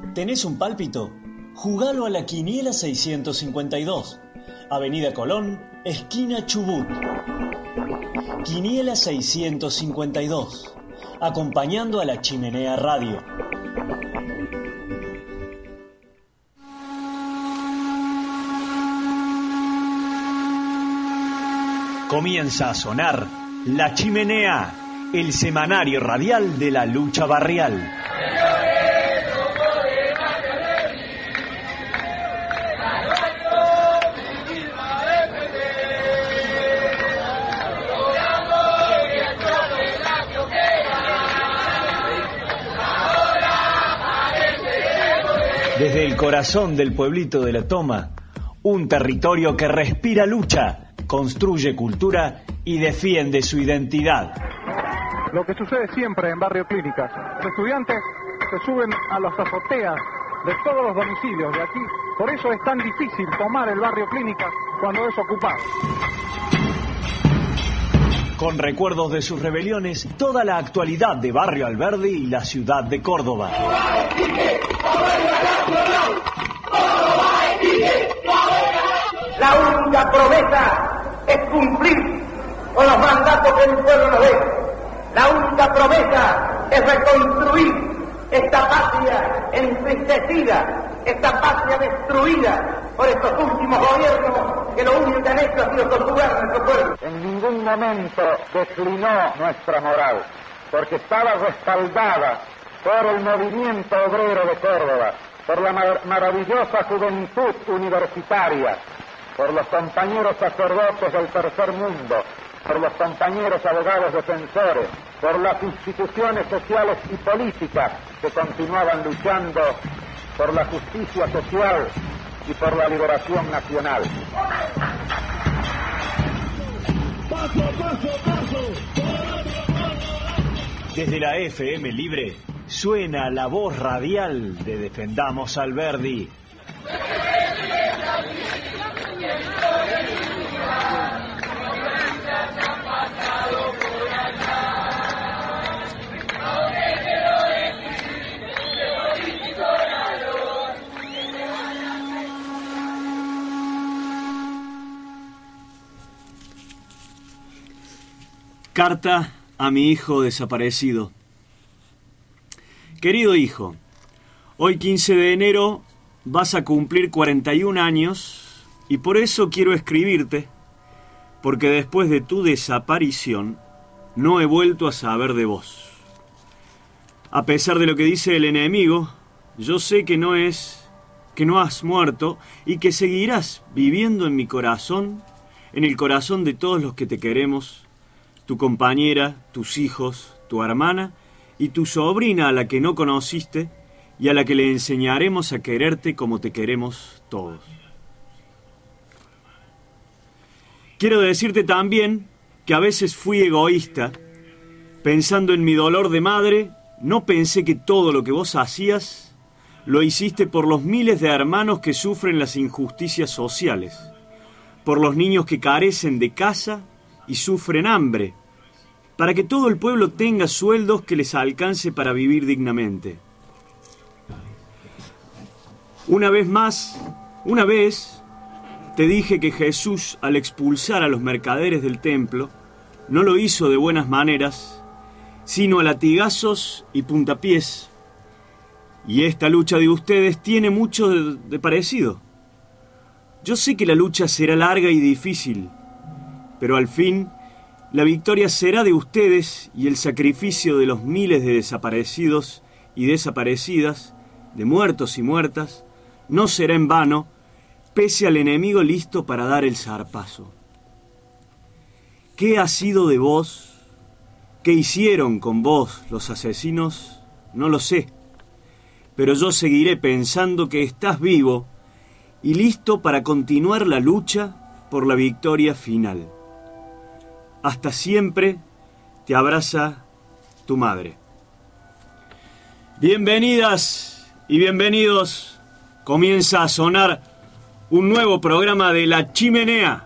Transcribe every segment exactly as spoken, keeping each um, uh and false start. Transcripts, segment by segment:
¿Tenés un pálpito? Jugalo a la Quiniela seiscientos cincuenta y dos, Avenida Colón, esquina Chubut. Quiniela seiscientos cincuenta y dos, acompañando a La Chimenea Radio. Comienza a sonar La Chimenea, el semanario radial de la lucha barrial. Desde el corazón del pueblito de La Toma, un territorio que respira lucha, construye cultura y defiende su identidad. Lo que sucede siempre en Barrio Clínicas, los estudiantes se suben a las azoteas de todos los domicilios de aquí, por eso es tan difícil tomar el Barrio Clínicas cuando es ocupado. Con recuerdos de sus rebeliones, toda la actualidad de Barrio Alberdi y la ciudad de Córdoba. La única promesa es cumplir con los mandatos que el pueblo nos dé. La única promesa es reconstruir esta patria entristecida, esta patria destruida por estos últimos gobiernos que lo único que han hecho ha sido torturar a nuestro pueblo. En ningún momento declinó nuestra moral, porque estaba respaldada por el movimiento obrero de Córdoba, por la mar- maravillosa juventud universitaria, por los compañeros sacerdotes del tercer mundo, por los compañeros abogados defensores, por las instituciones sociales y políticas que continuaban luchando por la justicia social y por la liberación nacional. Paso, paso, paso. Desde la F M Libre suena la voz radial de Defendamos Alberdi. Carta a mi hijo desaparecido. Querido hijo, hoy quince de enero vas a cumplir cuarenta y un años y por eso quiero escribirte, porque después de tu desaparición no he vuelto a saber de vos. A pesar de lo que dice el enemigo, yo sé que no es, que no has muerto y que seguirás viviendo en mi corazón, en el corazón de todos los que te queremos, tu compañera, tus hijos, tu hermana y tu sobrina a la que no conociste y a la que le enseñaremos a quererte como te queremos todos. Quiero decirte también que a veces fui egoísta. Pensando en mi dolor de madre, no pensé que todo lo que vos hacías lo hiciste por los miles de hermanos que sufren las injusticias sociales, por los niños que carecen de casa y sufren hambre, para que todo el pueblo tenga sueldos que les alcance para vivir dignamente. Una vez más, una vez, te dije que Jesús, al expulsar a los mercaderes del templo, no lo hizo de buenas maneras, sino a latigazos y puntapiés. Y esta lucha de ustedes tiene mucho de, de parecido. Yo sé que la lucha será larga y difícil, pero al fin la victoria será de ustedes y el sacrificio de los miles de desaparecidos y desaparecidas, de muertos y muertas, no será en vano, pese al enemigo listo para dar el zarpazo. ¿Qué ha sido de vos? ¿Qué hicieron con vos los asesinos? No lo sé, pero yo seguiré pensando que estás vivo y listo para continuar la lucha por la victoria final. Hasta siempre, te abraza tu madre. Bienvenidas y bienvenidos. Comienza a sonar un nuevo programa de La Chimenea.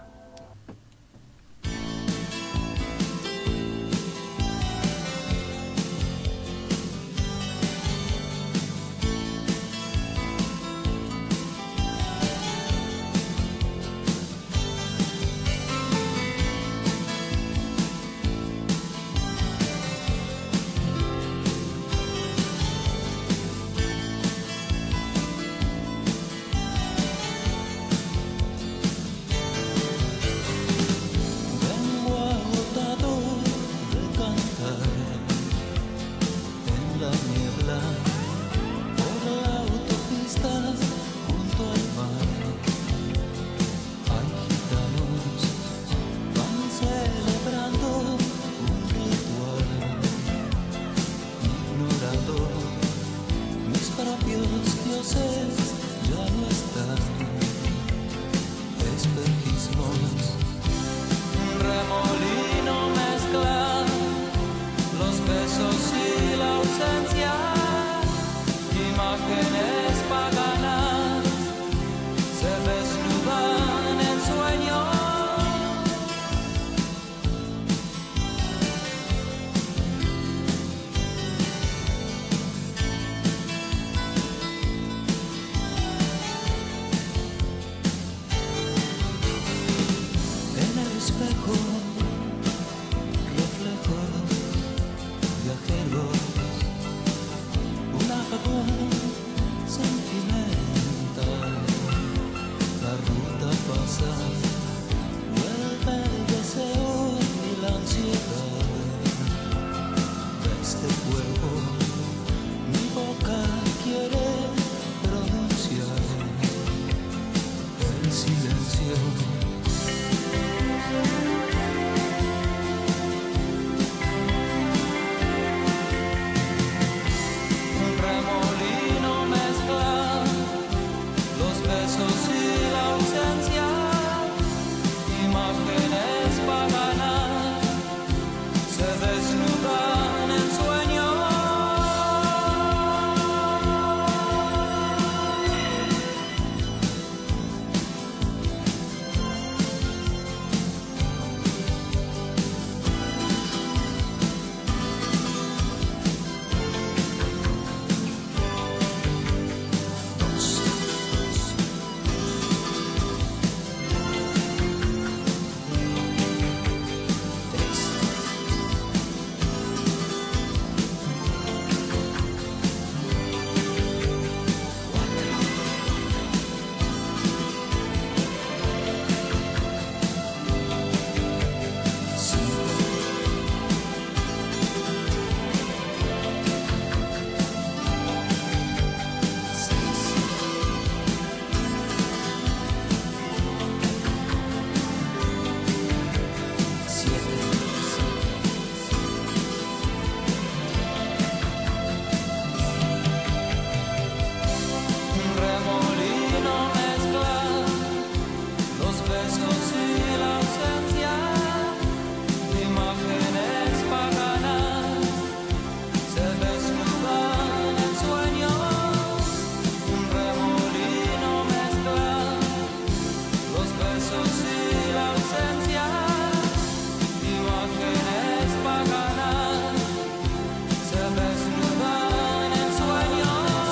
bailan por la autopista junto al mar. Hay gitanos, van celebrando un ritual, ignorando mis propios dioses ya no están. Espejismos, un remolino mezcla los besos y la ausencia, imágenes paganas se desnudan en sueños. En el espejo, reflejos viajeros, un apagón sentimental. La ruta pasa, vuelve el deseo y la ansiedad de este cuerpo. Mi boca quiere pronunciar el silencio. Un remolino mezcla los besos y la ausencia, imágenes paganas se desnudan en sueños. Un remolino mezcla los besos y la ausencia, imágenes paganas se desnudan en sueños. Un remolino mezcla los besos y la ausencia, imágenes paganas se desnudan en sueños.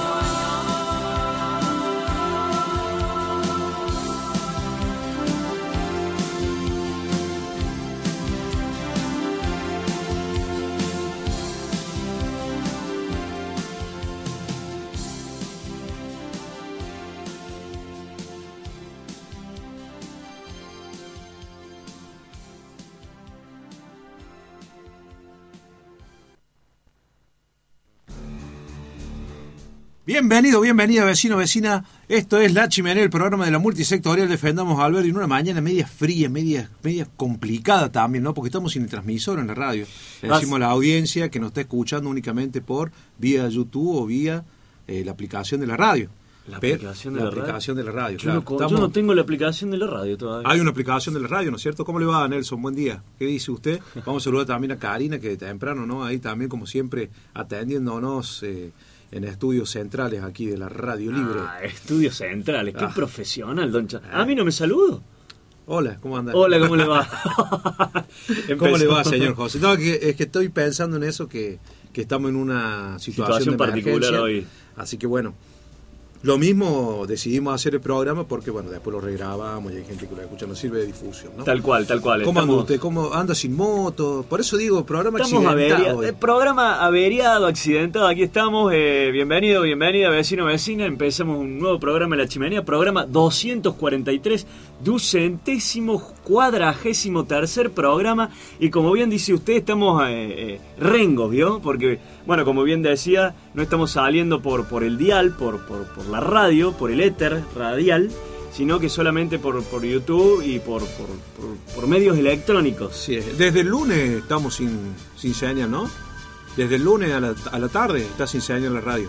Bienvenido, bienvenida, vecino, vecina. Esto es La Chimenea, el programa de la multisectorial Defendamos a Alberto, en una mañana media fría, media, media complicada también, ¿no? Porque estamos sin el transmisor en la radio. Le decimos a la audiencia que nos está escuchando únicamente por vía YouTube o vía eh, la aplicación de la radio. La Pero, aplicación de la, la radio. aplicación de la radio. Yo, Claro. no, Estamos- yo no tengo la aplicación de la radio todavía. Hay una aplicación de la radio, ¿no es cierto? ¿Cómo le va, Nelson? Buen día. ¿Qué dice usted? Vamos a saludar también a Karina, que temprano, ¿no? Ahí también, como siempre, atendiéndonos eh, en estudios centrales aquí de la Radio Libre. Ah, estudios centrales, qué Ah. profesional, don Cha. A mí no me saludo. Hola, ¿cómo anda? Hola, ¿cómo le va? ¿Cómo le va, Empezó. señor José? No, que, es que estoy pensando en eso, que, que estamos en una situación, Situación de particular emergencia. hoy. Así que bueno, lo mismo decidimos hacer el programa porque, bueno, después lo regrabamos y hay gente que lo escucha, nos sirve de difusión, ¿no? Tal cual, tal cual. ¿Cómo anda Estamos- usted? ¿Cómo anda sin moto? Por eso digo, programa Estamos accidentado. averiados. El programa averiado, accidentado. Aquí estamos. Eh, bienvenido, bienvenida, vecino, vecina. Empezamos un nuevo programa en La Chimenea. Programa doscientos cuarenta y tres, ducentésimo, cuadragésimo tercer programa. Y como bien dice usted, estamos eh, eh, rengos, ¿vio? Porque Bueno, como bien decía, no estamos saliendo por, por el dial, por, por, por la radio, por el éter radial, sino que solamente por, por YouTube y por, por, por, por medios electrónicos. Sí, desde el lunes estamos sin, sin señal, ¿no? Desde el lunes a la, a la tarde está sin señal en la radio.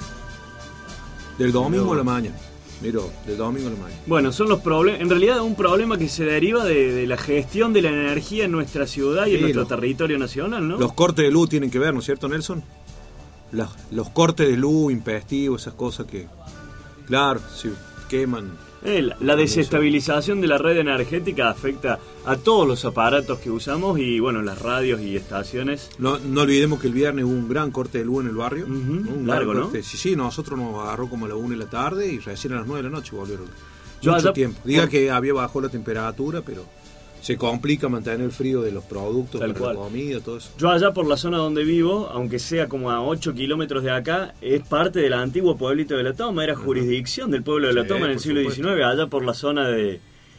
Del domingo Pero... a la mañana. Miro, del domingo a la mañana. Bueno, son los problemas, en realidad un problema que se deriva de, de la gestión de la energía en nuestra ciudad y Sí, en nuestro los- territorio nacional, ¿no? Los cortes de luz tienen que ver, ¿no es cierto, Nelson? Los, los cortes de luz, impestivos, esas cosas que, claro, se queman. Eh, la, la desestabilización de la red energética afecta a todos los aparatos que usamos y, bueno, las radios y estaciones. No, no olvidemos que el viernes hubo un gran corte de luz en el barrio. Ujú, ¿no? Un largo, gran ¿no? corte. Sí, sí, nosotros nos agarró como a la una de la tarde y recién a las nueve de la noche volvieron. Yo Mucho allá- tiempo. Diga por- que había bajado la temperatura, pero se complica mantener el frío de los productos, Tal para la cual. comida, todo eso. Yo allá por la zona donde vivo, aunque sea como a ocho kilómetros de acá, es parte del antiguo pueblito de La Toma, era jurisdicción del pueblo de La Sí, Toma en el por siglo supuesto. diecinueve, allá por la zona de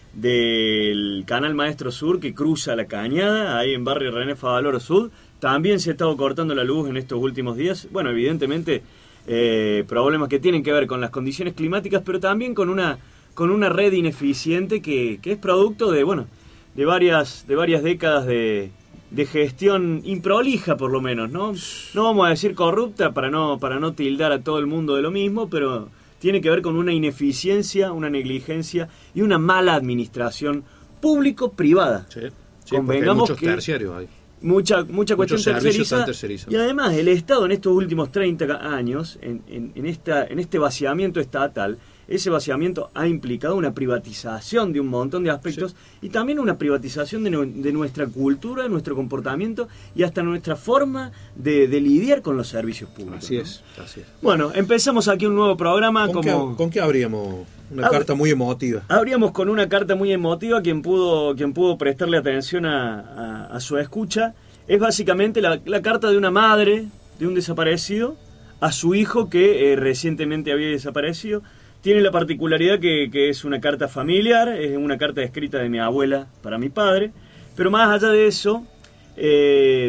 del Canal Maestro Sur que cruza la Cañada, ahí en barrio René Favaloro Sur, también se ha estado cortando la luz en estos últimos días. Bueno, evidentemente eh, problemas que tienen que ver con las condiciones climáticas, pero también con una con una red ineficiente que, que es producto de, bueno, de varias de varias décadas de, de gestión improlija, por lo menos, ¿no? No vamos a decir corrupta para no para no tildar a todo el mundo de lo mismo, pero tiene que ver con una ineficiencia, una negligencia y una mala administración público-privada. Sí, sí, porque hay Convengamos muchos que terciarios ahí. Mucha, mucha cuestión Muchos servicios tercerizada. están tercerizados. Y además el Estado en estos últimos treinta años, en, en, en, esta, en este vaciamiento estatal, ese vaciamiento ha implicado una privatización de un montón de aspectos y también una privatización de, nu- de nuestra cultura, de nuestro comportamiento y hasta nuestra forma de, de lidiar con los servicios públicos. Así ¿no? es, así es. Bueno, empezamos aquí un nuevo programa. ¿Con, como qué, ¿Con qué abríamos? Una Ah, carta muy emotiva. Abríamos con una carta muy emotiva. Quien pudo, quien pudo prestarle atención a, a, a su escucha es básicamente la, la carta de una madre de un desaparecido a su hijo que eh, recientemente había desaparecido. Tiene la particularidad que, que es una carta familiar, es una carta escrita de mi abuela para mi padre, pero más allá de eso, eh,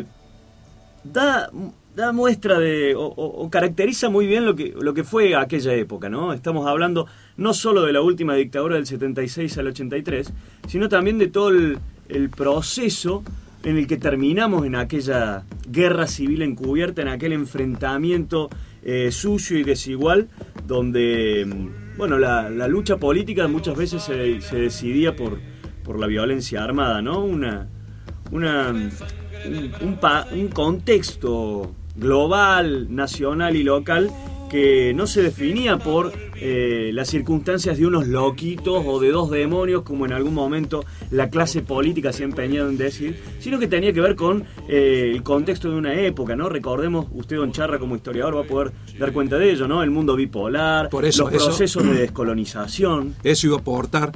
da, da muestra de, o, o- o caracteriza muy bien lo que, lo que fue aquella época, ¿no? Estamos hablando no solo de la última dictadura del setenta y seis al ochenta y tres, sino también de todo el, el proceso en el que terminamos en aquella guerra civil encubierta, en aquel enfrentamiento eh, sucio y desigual, donde, mm, bueno, la, la lucha política muchas veces se, se decidía por, por la violencia armada, ¿no? Una, una, un, un, pa- un contexto global, nacional y local que no se definía por eh, las circunstancias de unos loquitos o de dos demonios, como en algún momento la clase política se ha empeñado en decir, sino que tenía que ver con eh, el contexto de una época, ¿no? Recordemos, usted, don Charra, como historiador, va a poder dar cuenta de ello, ¿no? El mundo bipolar, Por eso, los eso- procesos de descolonización. Eso iba a aportar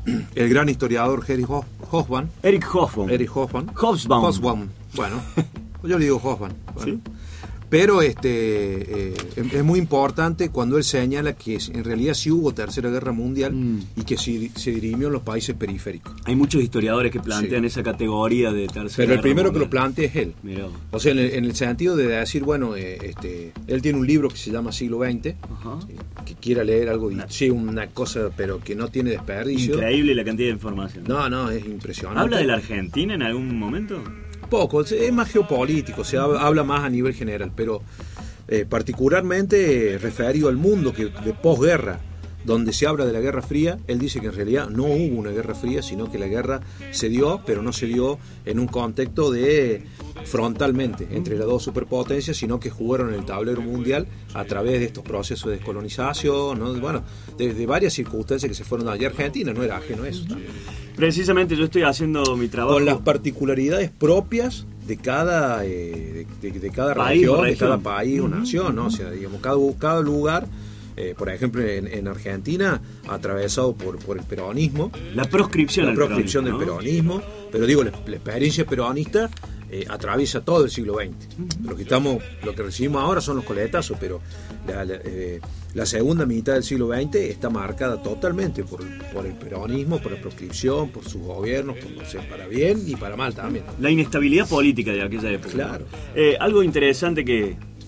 el gran historiador Erich Hof- Hobsbawm. Eric Hobsbawm. Erich Hobsbawm. Hobsbawm. Hobsbawm. Bueno, yo le digo Hobsbawm. Bueno. ¿Sí? Pero este eh, es es muy importante cuando él señala que en realidad sí hubo Tercera Guerra Mundial Mm. y que se, se dirimió en los países periféricos. Hay muchos historiadores que plantean Sí. esa categoría de tercera Pero el guerra primero que lo mundial. plantea es él. Mirá. O sea, en el, en el sentido de decir, bueno, eh, este, él tiene un libro que se llama Siglo veinte, Ajá. eh, que quiera leer algo, di- sí, una cosa, pero que no tiene desperdicio. Increíble la cantidad de información. No, no, es impresionante. ¿Habla de la Argentina en algún momento? Poco, es más geopolítico, se habla, habla más a nivel general, pero eh, particularmente eh, referido al mundo que de posguerra, donde se habla de la Guerra Fría, él dice que en realidad no hubo una Guerra Fría, sino que la guerra se dio, pero no se dio en un contexto de frontalmente entre las dos superpotencias, sino que jugaron en el tablero mundial a través de estos procesos de descolonización, ¿no? Bueno, de, de varias circunstancias que se fueron dando. Y Argentina no era ajeno a eso también. Precisamente yo estoy haciendo mi trabajo. Con las particularidades propias de cada eh, de, de- de cada País región, o de región. cada país o nación, ¿no? O sea, digamos, cada, cada lugar, eh, por ejemplo, en, en Argentina, atravesado por, por el peronismo, La proscripción, la al proscripción del peronismo, ¿no? peronismo, pero digo, la, la experiencia peronista eh, atraviesa todo el siglo veinte. Lo que estamos, lo que recibimos ahora son los coletazos, pero la, la, eh, la segunda mitad del siglo veinte está marcada totalmente por, por el peronismo, por la proscripción, por sus gobiernos, por, o sea, para bien y para mal también. La inestabilidad política de aquella época. Claro. Eh, algo interesante que,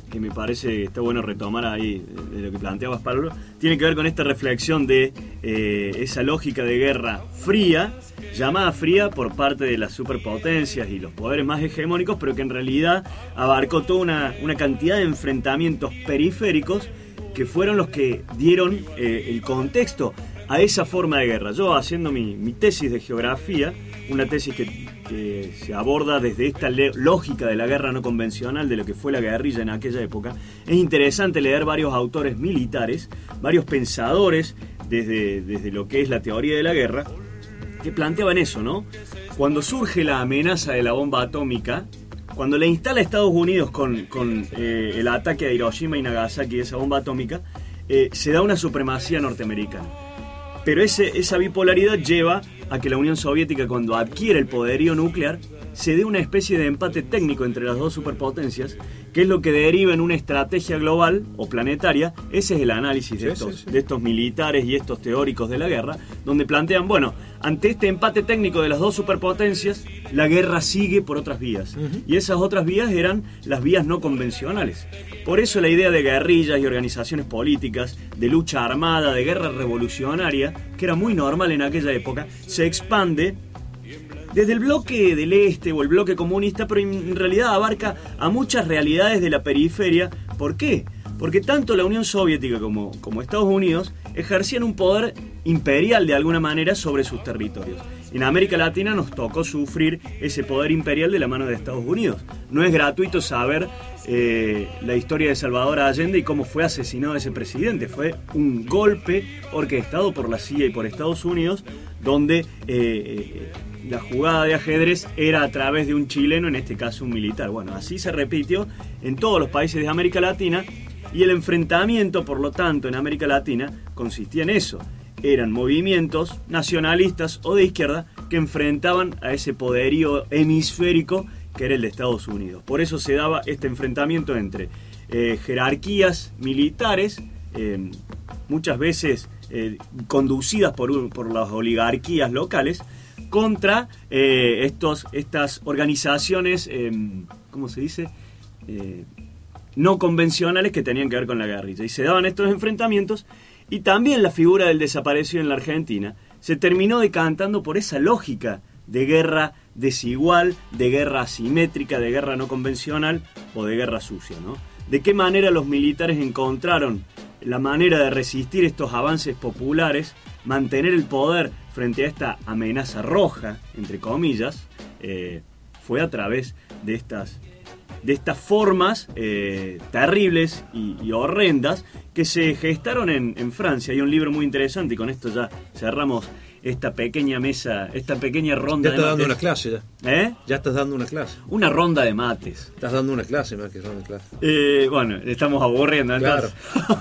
que me parece que está bueno retomar ahí de, de lo que planteabas, Pablo, tiene que ver con esta reflexión de eh, esa lógica de guerra fría, llamada fría por parte de las superpotencias y los poderes más hegemónicos, pero que en realidad abarcó toda una, una cantidad de enfrentamientos periféricos que fueron los que dieron eh, el contexto a esa forma de guerra. Yo, haciendo mi, mi tesis de geografía, una tesis que, que se aborda desde esta le- lógica de la guerra no convencional, de lo que fue la guerrilla en aquella época, es interesante leer varios autores militares, varios pensadores desde, desde lo que es la teoría de la guerra, que planteaban eso, ¿no? Cuando surge la amenaza de la bomba atómica, cuando la instala Estados Unidos con, con eh, el ataque a Hiroshima y Nagasaki de esa bomba atómica, eh, se da una supremacía norteamericana. Pero ese, esa bipolaridad lleva a que la Unión Soviética, cuando adquiere el poderío nuclear, se dé una especie de empate técnico entre las dos superpotencias, que es lo que deriva en una estrategia global o planetaria. Ese es el análisis de, Sí, estos, sí, sí. de estos militares y estos teóricos de la guerra, donde plantean, bueno, ante este empate técnico de las dos superpotencias, la guerra sigue por otras vías. Uh-huh. Y esas otras vías eran las vías no convencionales. Por eso la idea de guerrillas y organizaciones políticas, de lucha armada, de guerra revolucionaria, que era muy normal en aquella época, se expande desde el bloque del este o el bloque comunista, pero en realidad abarca a muchas realidades de la periferia. ¿Por qué? Porque tanto la Unión Soviética como, como Estados Unidos ejercían un poder imperial de alguna manera sobre sus territorios. En América Latina nos tocó sufrir ese poder imperial de la mano de Estados Unidos. No es gratuito saber eh, la historia de Salvador Allende y cómo fue asesinado ese presidente. Fue un golpe orquestado por la C I A y por Estados Unidos, donde eh, la jugada de ajedrez era a través de un chileno, en este caso un militar. Bueno, así se repitió en todos los países de América Latina, y el enfrentamiento, por lo tanto, en América Latina consistía en eso. Eran movimientos nacionalistas o de izquierda que enfrentaban a ese poderío hemisférico que era el de Estados Unidos. Por eso se daba este enfrentamiento entre eh, jerarquías militares, eh, muchas veces eh, conducidas por, por las oligarquías locales, contra eh, estos, estas organizaciones, eh, ¿cómo se dice?, Eh, no convencionales que tenían que ver con la guerrilla. Y se daban estos enfrentamientos, y también la figura del desaparecido en la Argentina se terminó decantando por esa lógica de guerra desigual, de guerra asimétrica, de guerra no convencional o de guerra sucia, ¿no? De qué manera los militares encontraron la manera de resistir estos avances populares, mantener el poder frente a esta amenaza roja, entre comillas, eh, fue a través de estas de estas formas eh, terribles y, y horrendas que se gestaron en, en Francia. Hay un libro muy interesante, y con esto ya cerramos esta pequeña mesa, esta pequeña ronda Ya estás de dando mates. una clase ya. ¿Eh? Ya estás dando una clase. Una ronda de mates. Estás dando una clase más que ronda de clase. Eh, bueno, estamos aburriendo, entonces.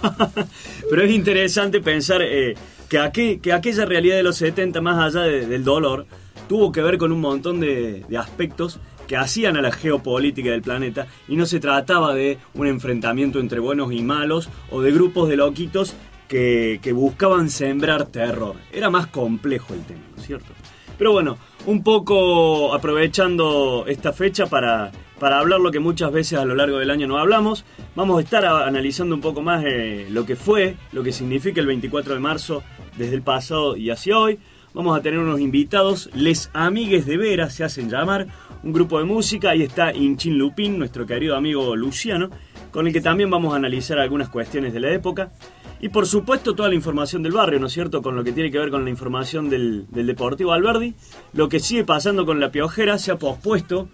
Pero es interesante pensar eh, que, aquel, que aquella realidad de los setenta, más allá de, del dolor, tuvo que ver con un montón de, de aspectos que hacían a la geopolítica del planeta, y no se trataba de un enfrentamiento entre buenos y malos o de grupos de loquitos que, que buscaban sembrar terror. Era más complejo el tema, ¿no es cierto? Pero bueno, un poco aprovechando esta fecha para, para hablar lo que muchas veces a lo largo del año no hablamos, vamos a estar a, analizando un poco más eh, lo que fue, lo que significa el veinticuatro de marzo desde el pasado y hacia hoy. Vamos a tener unos invitados, Les Amigues de Vera se hacen llamar, un grupo de música. Ahí está Inchin Lupín, nuestro querido amigo Luciano, con el que también vamos a analizar algunas cuestiones de la época. Y por supuesto toda la información del barrio, ¿no es cierto?, con lo que tiene que ver con la información del, del Deportivo Alberdi. Lo que sigue pasando con La Piojera, se ha pospuesto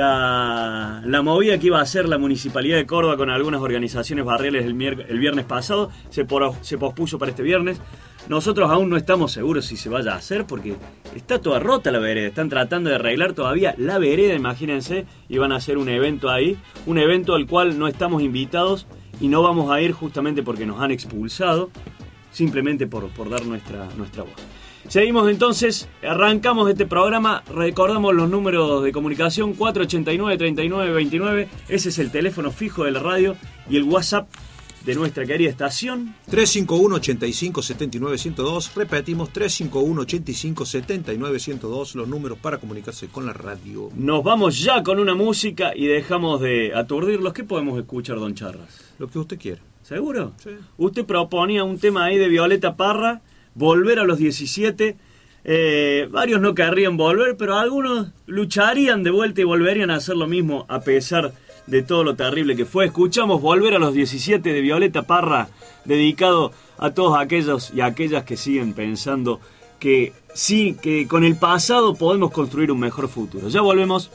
la, la movida que iba a hacer la Municipalidad de Córdoba con algunas organizaciones barriales el, mier- el viernes pasado, se, por, se pospuso para este viernes. Nosotros aún no estamos seguros si se vaya a hacer, porque está toda rota la vereda. Están tratando de arreglar todavía la vereda, imagínense, y van a hacer un evento ahí, un evento al cual no estamos invitados y no vamos a ir justamente porque nos han expulsado, simplemente por, por dar nuestra, nuestra voz. Seguimos entonces, arrancamos este programa, recordamos los números de comunicación: cuatro ochenta y nueve, treinta y nueve veintinueve, ese es el teléfono fijo de la radio, y el WhatsApp de nuestra querida estación. tres cinco uno, ochenta y cinco, setenta y nueve, ciento dos. Repetimos, tres cinco uno, ochenta y cinco, setenta y nueve, ciento dos, los números para comunicarse con la radio. Nos vamos ya con una música y dejamos de aturdirlos. ¿Qué podemos escuchar, don Charras? Lo que usted quiera. ¿Seguro? Sí. Usted proponía un tema ahí de Violeta Parra, Volver a los diecisiete. Eh, varios no querrían volver, pero algunos lucharían de vuelta y volverían a hacer lo mismo a pesar de todo lo terrible que fue. Escuchamos Volver a los diecisiete de Violeta Parra, dedicado a todos aquellos y aquellas que siguen pensando que sí, que con el pasado podemos construir un mejor futuro. Ya volvemos.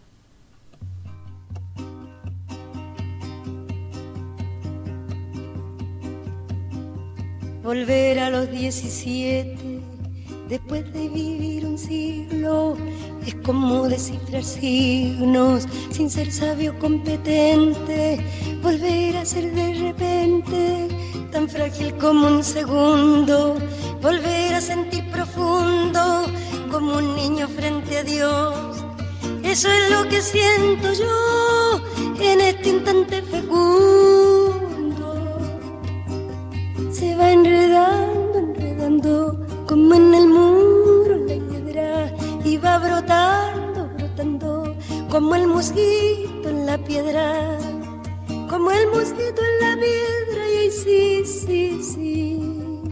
Volver a los diecisiete, después de vivir un siglo, es como descifrar signos, sin ser sabio competente. Volver a ser de repente, tan frágil como un segundo. Volver a sentir profundo, como un niño frente a Dios. Eso es lo que siento yo en este instante fecundo. Se va enredando, enredando, como en el muro la hiedra, y va brotando, brotando, como el mosquito en la piedra, como el mosquito en la piedra, y ahí sí, sí, sí.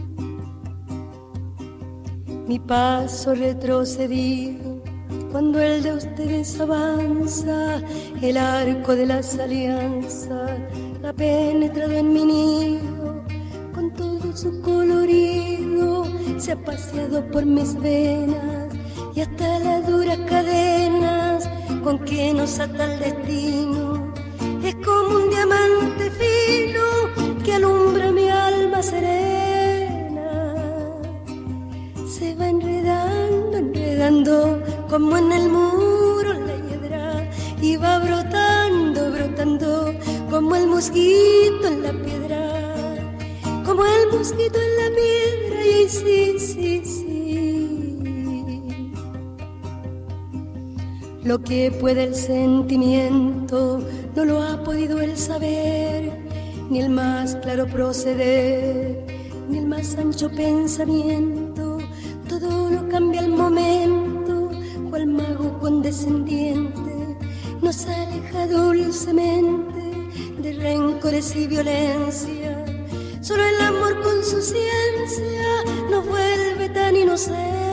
Mi paso retrocedido, cuando el de ustedes avanza, el arco de las alianzas ha penetrado en mi nido. Con todo su colorido se ha paseado por mis venas, y hasta las duras cadenas con que nos ata el destino. Es como un diamante fino que alumbra mi alma serena. Se va enredando, enredando, como en el muro la hiedra, y va brotando, brotando, como el mosquito en la piedra. Como el mosquito en la piedra, y sí, sí, sí. Lo que puede el sentimiento no lo ha podido el saber, ni el más claro proceder, ni el más ancho pensamiento. Todo lo cambia al momento, cual mago condescendiente nos aleja dulcemente de rencores y violencia. Solo el amor con su ciencia nos vuelve tan inocentes.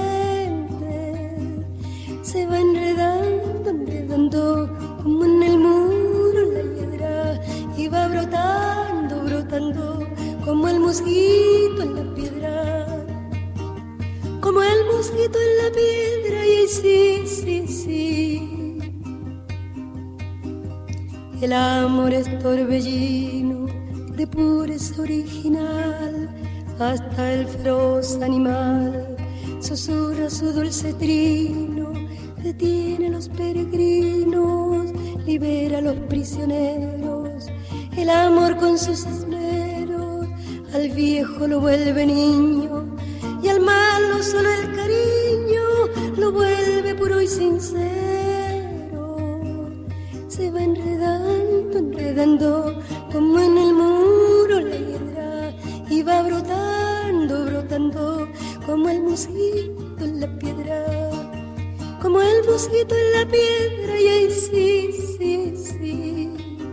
Se va enredando, enredando, como en el muro la hiedra, y va brotando, brotando, como el mosquito en la piedra. Como el mosquito en la piedra, y sí, sí, sí. El amor es torbellino de pureza original, hasta el feroz animal susurra su dulce trino, detiene a los peregrinos, libera a los prisioneros. El amor con sus esmeros al viejo lo vuelve niño, y al malo solo el cariño lo vuelve puro y sincero. Se va enredando, enredando, como en el muro la hiedra, y va brotando, brotando, como el mosquito en la piedra. Como el mosquito en la piedra, y ahí sí, sí, sí.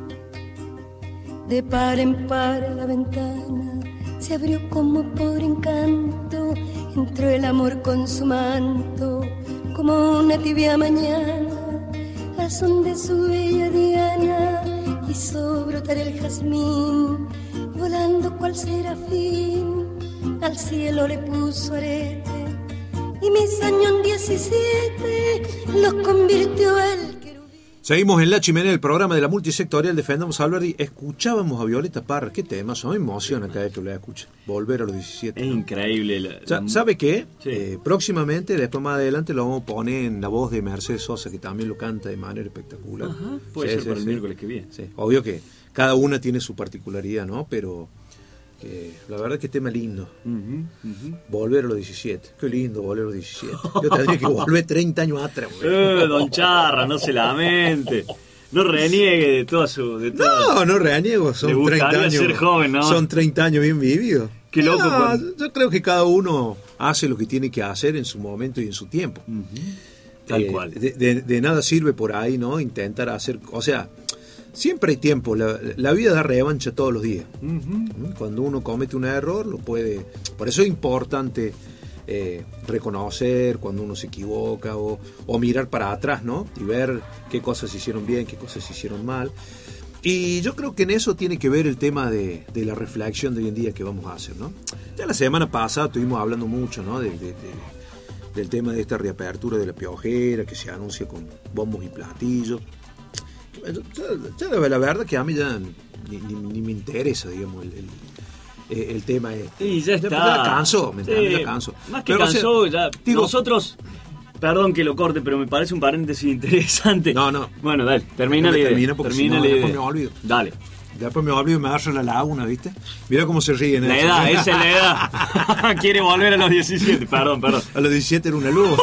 De par en par la ventana se abrió como por encanto, entró el amor con su manto, como una tibia mañana, al son de su bella diana, hizo brotar el jazmín, volando cual serafín, al cielo le puso arete, y mis años diecisiete los convirtió el querubín. Seguimos en La Chimenea, el programa de la multisectorial Defendamos a Alberdi. Escuchábamos a Violeta Parra, qué tema, me emociona cada vez que lo escucho. Volver a los diecisiete. Es increíble. La, la... ¿Sabe qué? Sí. Eh, próximamente, después más adelante, lo vamos a poner en la voz de Mercedes Sosa, que también lo canta de manera espectacular. Ajá, puede sí, ser sí, para sí. el miércoles que viene. Sí, obvio que cada una tiene su particularidad, ¿no? Pero que la verdad que tema lindo. Uh-huh, uh-huh. Volver a los diecisiete. Qué lindo volver a los diecisiete. Yo tendría que volver treinta años atrás. Eh, don Charra, no se lamente. no reniegue de toda su... De toda... No, no reniego, son Le gustaría treinta años. ser joven, ¿no? Son treinta años bien vividos. Qué loco. No, cuando... Yo creo que cada uno hace lo que tiene que hacer en su momento y en su tiempo. Uh-huh. Tal Eh, cual. De, de- de nada sirve por ahí, ¿no? Intentar hacer... O sea, siempre hay tiempo. La, la vida da revancha todos los días. Uh-huh. Cuando uno comete un error, lo puede... Por eso es importante eh, reconocer cuando uno se equivoca o, o mirar para atrás, ¿no? Y ver qué cosas se hicieron bien, qué cosas se hicieron mal. Y yo creo que en eso tiene que ver el tema de, de la reflexión de hoy en día que vamos a hacer, ¿no? Ya la semana pasada estuvimos hablando mucho, ¿no? De, de- de- del tema de esta reapertura de la piojera que se anuncia con bombos y platillos. Ya, ya la verdad que a mí ya ni, ni- ni me interesa, digamos, el, el, el tema este. Sí, ya está. Ya canso, ¿me entiendes? Sí, Ya canso. Más que Pero, o sea, cansó, ya. digo- Nosotros, perdón que lo corte, pero me parece un paréntesis interesante. No, no. Bueno, dale, termina la Déjame idea. terminar porque termina si no, la después idea. me olvido. Dale. Después me olvido y me agarro la laguna, ¿viste? Mira cómo se ríen. La eso. edad, esa es la edad. Quiere volver a los diecisiete, perdón, perdón. A los diecisiete era una luz.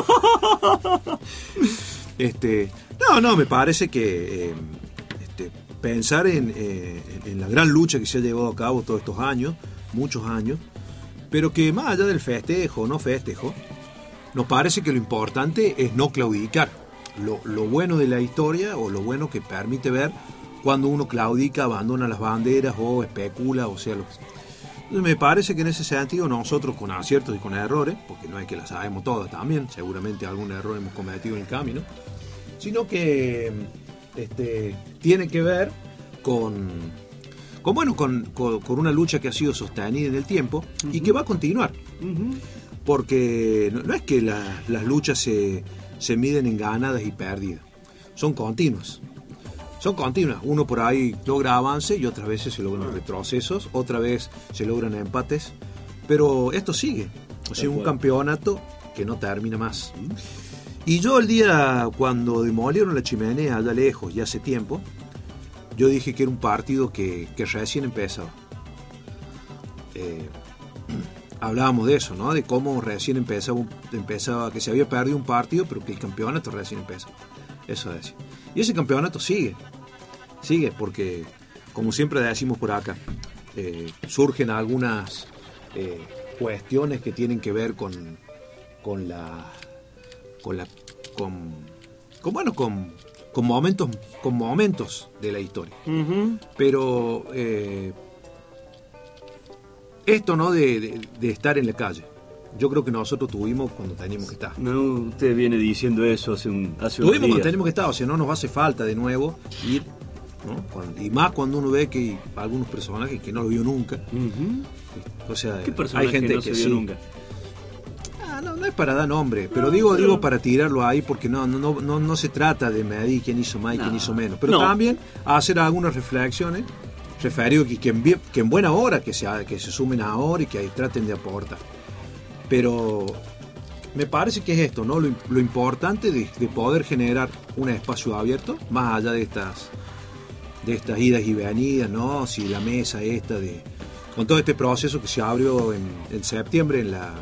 este, no, no, me parece que eh, este, pensar en, eh, en la gran lucha que se ha llevado a cabo todos estos años, muchos años, pero que más allá del festejo o no festejo, nos parece que lo importante es no claudicar. Lo, lo bueno de la historia o lo bueno que permite ver cuando uno claudica, abandona las banderas o especula, o sea, lo que sea. Entonces me parece que en ese sentido nosotros con aciertos y con errores, porque no es que las sabemos todas también, seguramente algún error hemos cometido en el camino, sino que este, tiene que ver con, con bueno, con, con, con una lucha que ha sido sostenida en el tiempo uh-huh. y que va a continuar. Uh-huh. Porque no, no es que la, las luchas se, se miden en ganadas y pérdidas, son continuas. Son continuas, uno por ahí logra avance y otras veces se logran retrocesos, otra vez se logran empates, pero esto sigue, o sea, un campeonato que no termina más. Y yo el día cuando demolieron la chimenea allá lejos, ya hace tiempo, yo dije que era un partido que, que recién empezaba. Eh, hablábamos de eso, ¿no? De cómo recién empezaba, empezaba, que se había perdido un partido, pero que el campeonato recién empezaba. Eso decía. Y ese campeonato sigue, sigue, porque como siempre decimos por acá, eh, surgen algunas eh, cuestiones que tienen que ver con, con la, con la, con, con bueno, con, con momentos, con momentos de la historia. Uh-huh. Pero eh, esto, ¿no? De, de, de estar en la calle. Yo creo que nosotros tuvimos cuando teníamos que estar. No, usted viene diciendo eso hace un hace Tuvimos unos días. cuando teníamos que estar, o sea, no nos hace falta de nuevo ir, ¿no? Cuando, y más cuando uno ve que hay algunos personajes que no lo vio nunca. Uh-huh. O sea, ¿qué personaje hay gente no que se vio sí. nunca? Ah, no, no es para dar nombre, pero no, digo, pero... digo para tirarlo ahí porque no, no, no, no, no se trata de medir quién hizo más y no. quién hizo menos, pero no. también hacer algunas reflexiones referido que, que, en, que en buena hora que se, que se sumen ahora y que ahí traten de aportar. Pero me parece que es esto, ¿no? Lo, lo importante de, de poder generar un espacio abierto, más allá de estas, de estas idas y venidas, ¿no? Si la mesa esta de, con todo este proceso que se abrió en, en septiembre, en la,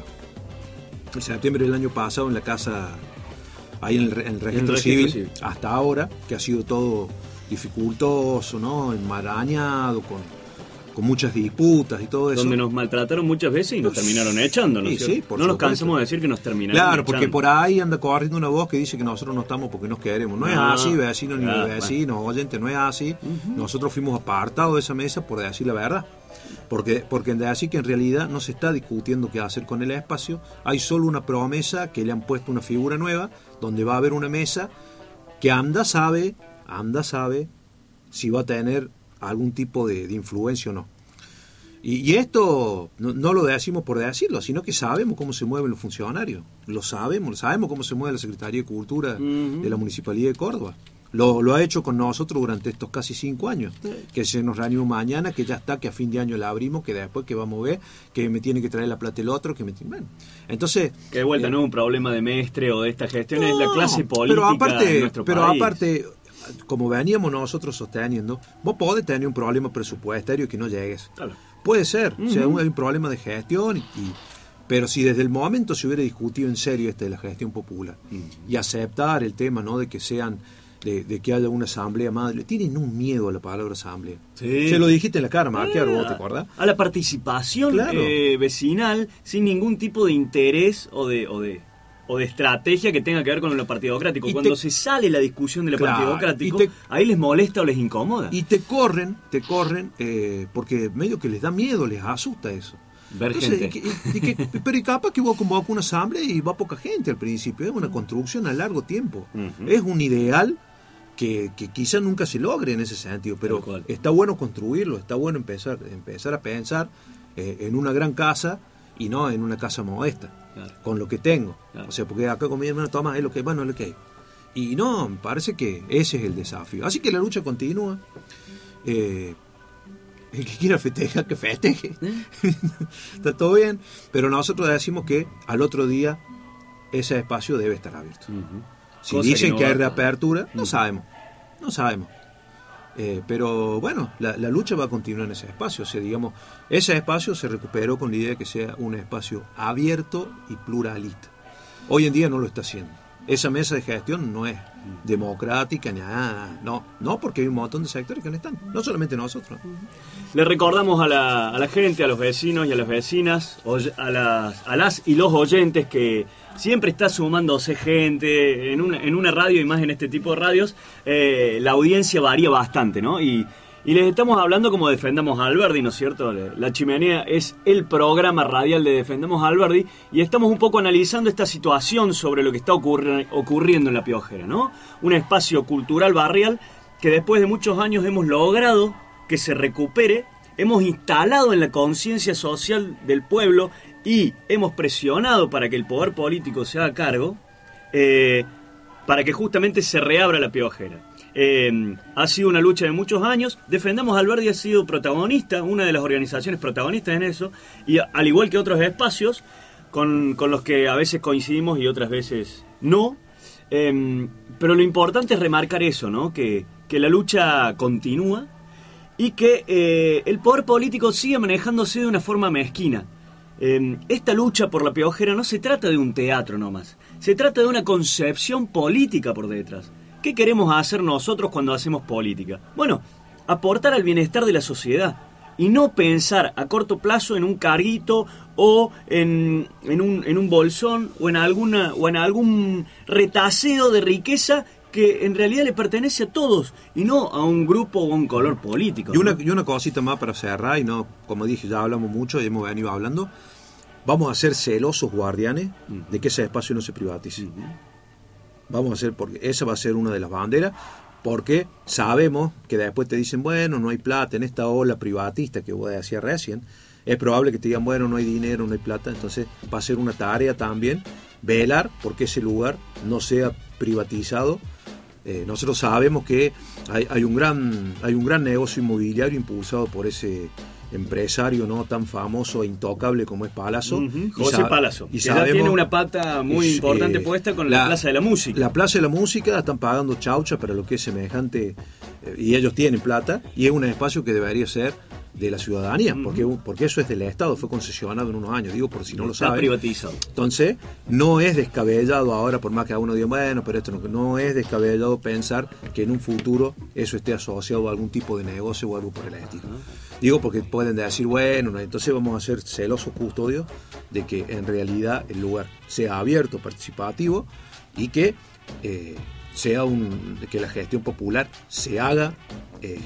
en septiembre del año pasado en la casa, ahí en el, en el registro, el registro civil, civil, hasta ahora, que ha sido todo dificultoso, ¿no? Enmarañado, con con muchas disputas y todo eso. Donde nos maltrataron muchas veces y nos pues, terminaron echando, ¿no? Sí, sí, por no nos cansamos de decir que nos terminaron Claro, echando. porque por ahí anda corriendo una voz que dice que nosotros no estamos porque nos queremos. No, no es así, vecino ni ah, vecino, bueno. oyente, no es así. Uh-huh. Nosotros fuimos apartados de esa mesa por decir la verdad. Porque, porque de así que en realidad no se está discutiendo qué hacer con el espacio. Hay solo una promesa que le han puesto una figura nueva, donde va a haber una mesa que anda sabe, anda sabe si va a tener algún tipo de, de influencia o no. Y, y esto no, no lo decimos por decirlo, sino que sabemos cómo se mueven los funcionarios. Lo sabemos, sabemos cómo se mueve la Secretaría de Cultura uh-huh. de la Municipalidad de Córdoba. Lo, lo ha hecho con nosotros durante estos casi cinco años. Sí. Que se nos reunió mañana, que ya está, que a fin de año la abrimos, que después que vamos a ver, que me tiene que traer la plata el otro, que me bueno. Entonces. Que de vuelta eh, no es un problema de mestre o de esta gestión, no, es la clase política pero aparte, de nuestro pero país. aparte. Como veníamos nosotros sosteniendo, vos podés tener un problema presupuestario y que no llegues. Claro. Puede ser, uh-huh. o sea, hay un problema de gestión, y, y, pero si desde el momento se hubiera discutido en serio este de la gestión popular uh-huh. y aceptar el tema, ¿no? de que sean de, de que haya una asamblea más. Le tienen un miedo a la palabra asamblea. Sí. Se lo dijiste en la cara, Maquiaro, Ah, ¿vos te acordás? A la participación Claro. eh, vecinal sin ningún tipo de interés o de, o de o de estrategia que tenga que ver con lo partidocrático. Y Cuando te- se sale la discusión de lo Claro, partidocrático, y te- ahí les molesta o les incomoda. Y te corren, te corren, eh, porque medio que les da miedo, les asusta eso. Ver Entonces, gente. y que- y que- pero y capaz que vos convocas una asamblea y va poca gente al principio. Es una construcción a largo tiempo. Ujú. Es un ideal que, que quizá nunca se logre en ese sentido, pero Tal cual. está bueno construirlo, está bueno empezar, empezar a pensar eh, en una gran casa y no en una casa modesta, Claro. con lo que tengo. Claro. O sea, porque acá con mi hermano toma, es lo que bueno, es lo que hay. Y no, me parece que ese es el desafío. Así que la lucha continúa. Eh, el que quiera festejar, que festeje. Está todo bien. Pero nosotros decimos que al otro día ese espacio debe estar abierto. Ujú. Si Cosa dicen que no que, hay va- reapertura, no Ujú. sabemos. No sabemos. Eh, pero bueno, la, la lucha va a continuar en ese espacio. O sea, digamos, ese espacio se recuperó con la idea de que sea un espacio abierto y pluralista. Hoy en día no lo está haciendo. Esa mesa de gestión no es democrática ni nada. No, no, porque hay un montón de sectores que no están. No solamente nosotros. Le recordamos a la, a la gente, a los vecinos y a las vecinas, oy- a las, a las y los oyentes que siempre está sumándose gente en una, en una radio y más en este tipo de radios. Eh, la audiencia varía bastante, ¿no? Y, y les estamos hablando como Defendamos a Alberdi, ¿no es cierto? La Chimenea es el programa radial de Defendamos a Alberdi y estamos un poco analizando esta situación sobre lo que está ocurri- ocurriendo en La Piojera, ¿no? Un espacio cultural barrial que después de muchos años hemos logrado que se recupere, hemos instalado en la conciencia social del pueblo y hemos presionado para que el poder político se haga cargo, eh, para que justamente se reabra La Piojera. Eh, ha sido una lucha de muchos años. Defendamos a Alberdi ha sido protagonista, una de las organizaciones protagonistas en eso, y a- al igual que otros espacios con, con los que a veces coincidimos y otras veces no. Eh, pero lo importante es remarcar eso, ¿no? Que, que la lucha continúa y que eh, el poder político sigue manejándose de una forma mezquina. Eh, esta lucha por La Piojera no se trata de un teatro nomás, se trata de una concepción política por detrás. ¿Qué queremos hacer nosotros cuando hacemos política? Bueno, aportar al bienestar de la sociedad y no pensar a corto plazo en un carguito o en, en, un, en un bolsón o en, alguna, o en algún retaseo de riqueza que en realidad le pertenece a todos y no a un grupo o a un color político. Y una, ¿no? y una cosita más para cerrar, y no, como dije, ya hablamos mucho y hemos venido hablando. Vamos a ser celosos guardianes de que ese espacio no se privatice. Vamos a hacer, porque esa va a ser una de las banderas, porque sabemos que después te dicen, bueno, no hay plata en esta ola privatista que vos decías recién. Es probable que te digan, bueno, no hay dinero, no hay plata. Entonces va a ser una tarea también velar porque ese lugar no sea privatizado. Eh, nosotros sabemos que hay, hay un gran hay un gran negocio inmobiliario impulsado por ese empresario no tan famoso e intocable como es Palazzo. Ujú, Y José sa- Palazzo, y que ya sabemos- tiene una pata muy y, importante eh, puesta con la, Plaza de la Música. La Plaza de la Música están pagando chaucha para lo que es semejante, eh, y ellos tienen plata, y es un espacio que debería ser de la ciudadanía, porque, porque eso es del Estado, fue concesionado en unos años, digo por si no lo Está saben. privatizado. Entonces, no es descabellado ahora, por más que a uno diga, bueno, pero esto no, no es descabellado pensar que en un futuro eso esté asociado a algún tipo de negocio o algo por el estilo. Digo porque pueden decir, bueno, no, entonces vamos a ser celosos custodios de que en realidad el lugar sea abierto, participativo y que eh, sea un que la gestión popular se haga eh,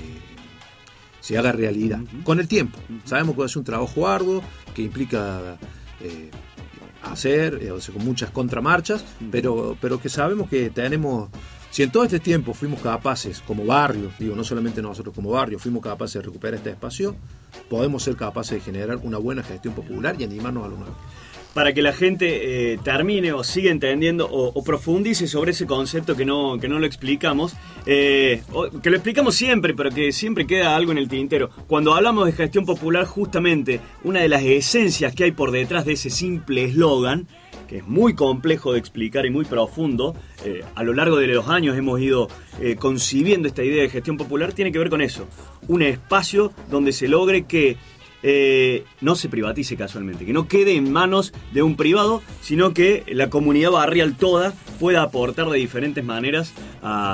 se haga realidad con el tiempo. Sabemos que es un trabajo arduo que implica eh, hacer, eh, o sea, con muchas contramarchas, pero, pero que sabemos que tenemos, si en todo este tiempo fuimos capaces, como barrio, digo, no solamente nosotros como barrio, fuimos capaces de recuperar este espacio, podemos ser capaces de generar una buena gestión popular y animarnos a lo nuevo. Para que la gente eh, termine o siga entendiendo o, o profundice sobre ese concepto que no, que no lo explicamos, eh, o, que lo explicamos siempre, pero que siempre queda algo en el tintero. Cuando hablamos de gestión popular, justamente una de las esencias que hay por detrás de ese simple eslogan, que es muy complejo de explicar y muy profundo, eh, a lo largo de los años hemos ido eh, concibiendo esta idea de gestión popular, tiene que ver con eso. Un espacio donde se logre que Eh, no se privatice casualmente, que no quede en manos de un privado, sino que la comunidad barrial toda pueda aportar de diferentes maneras a,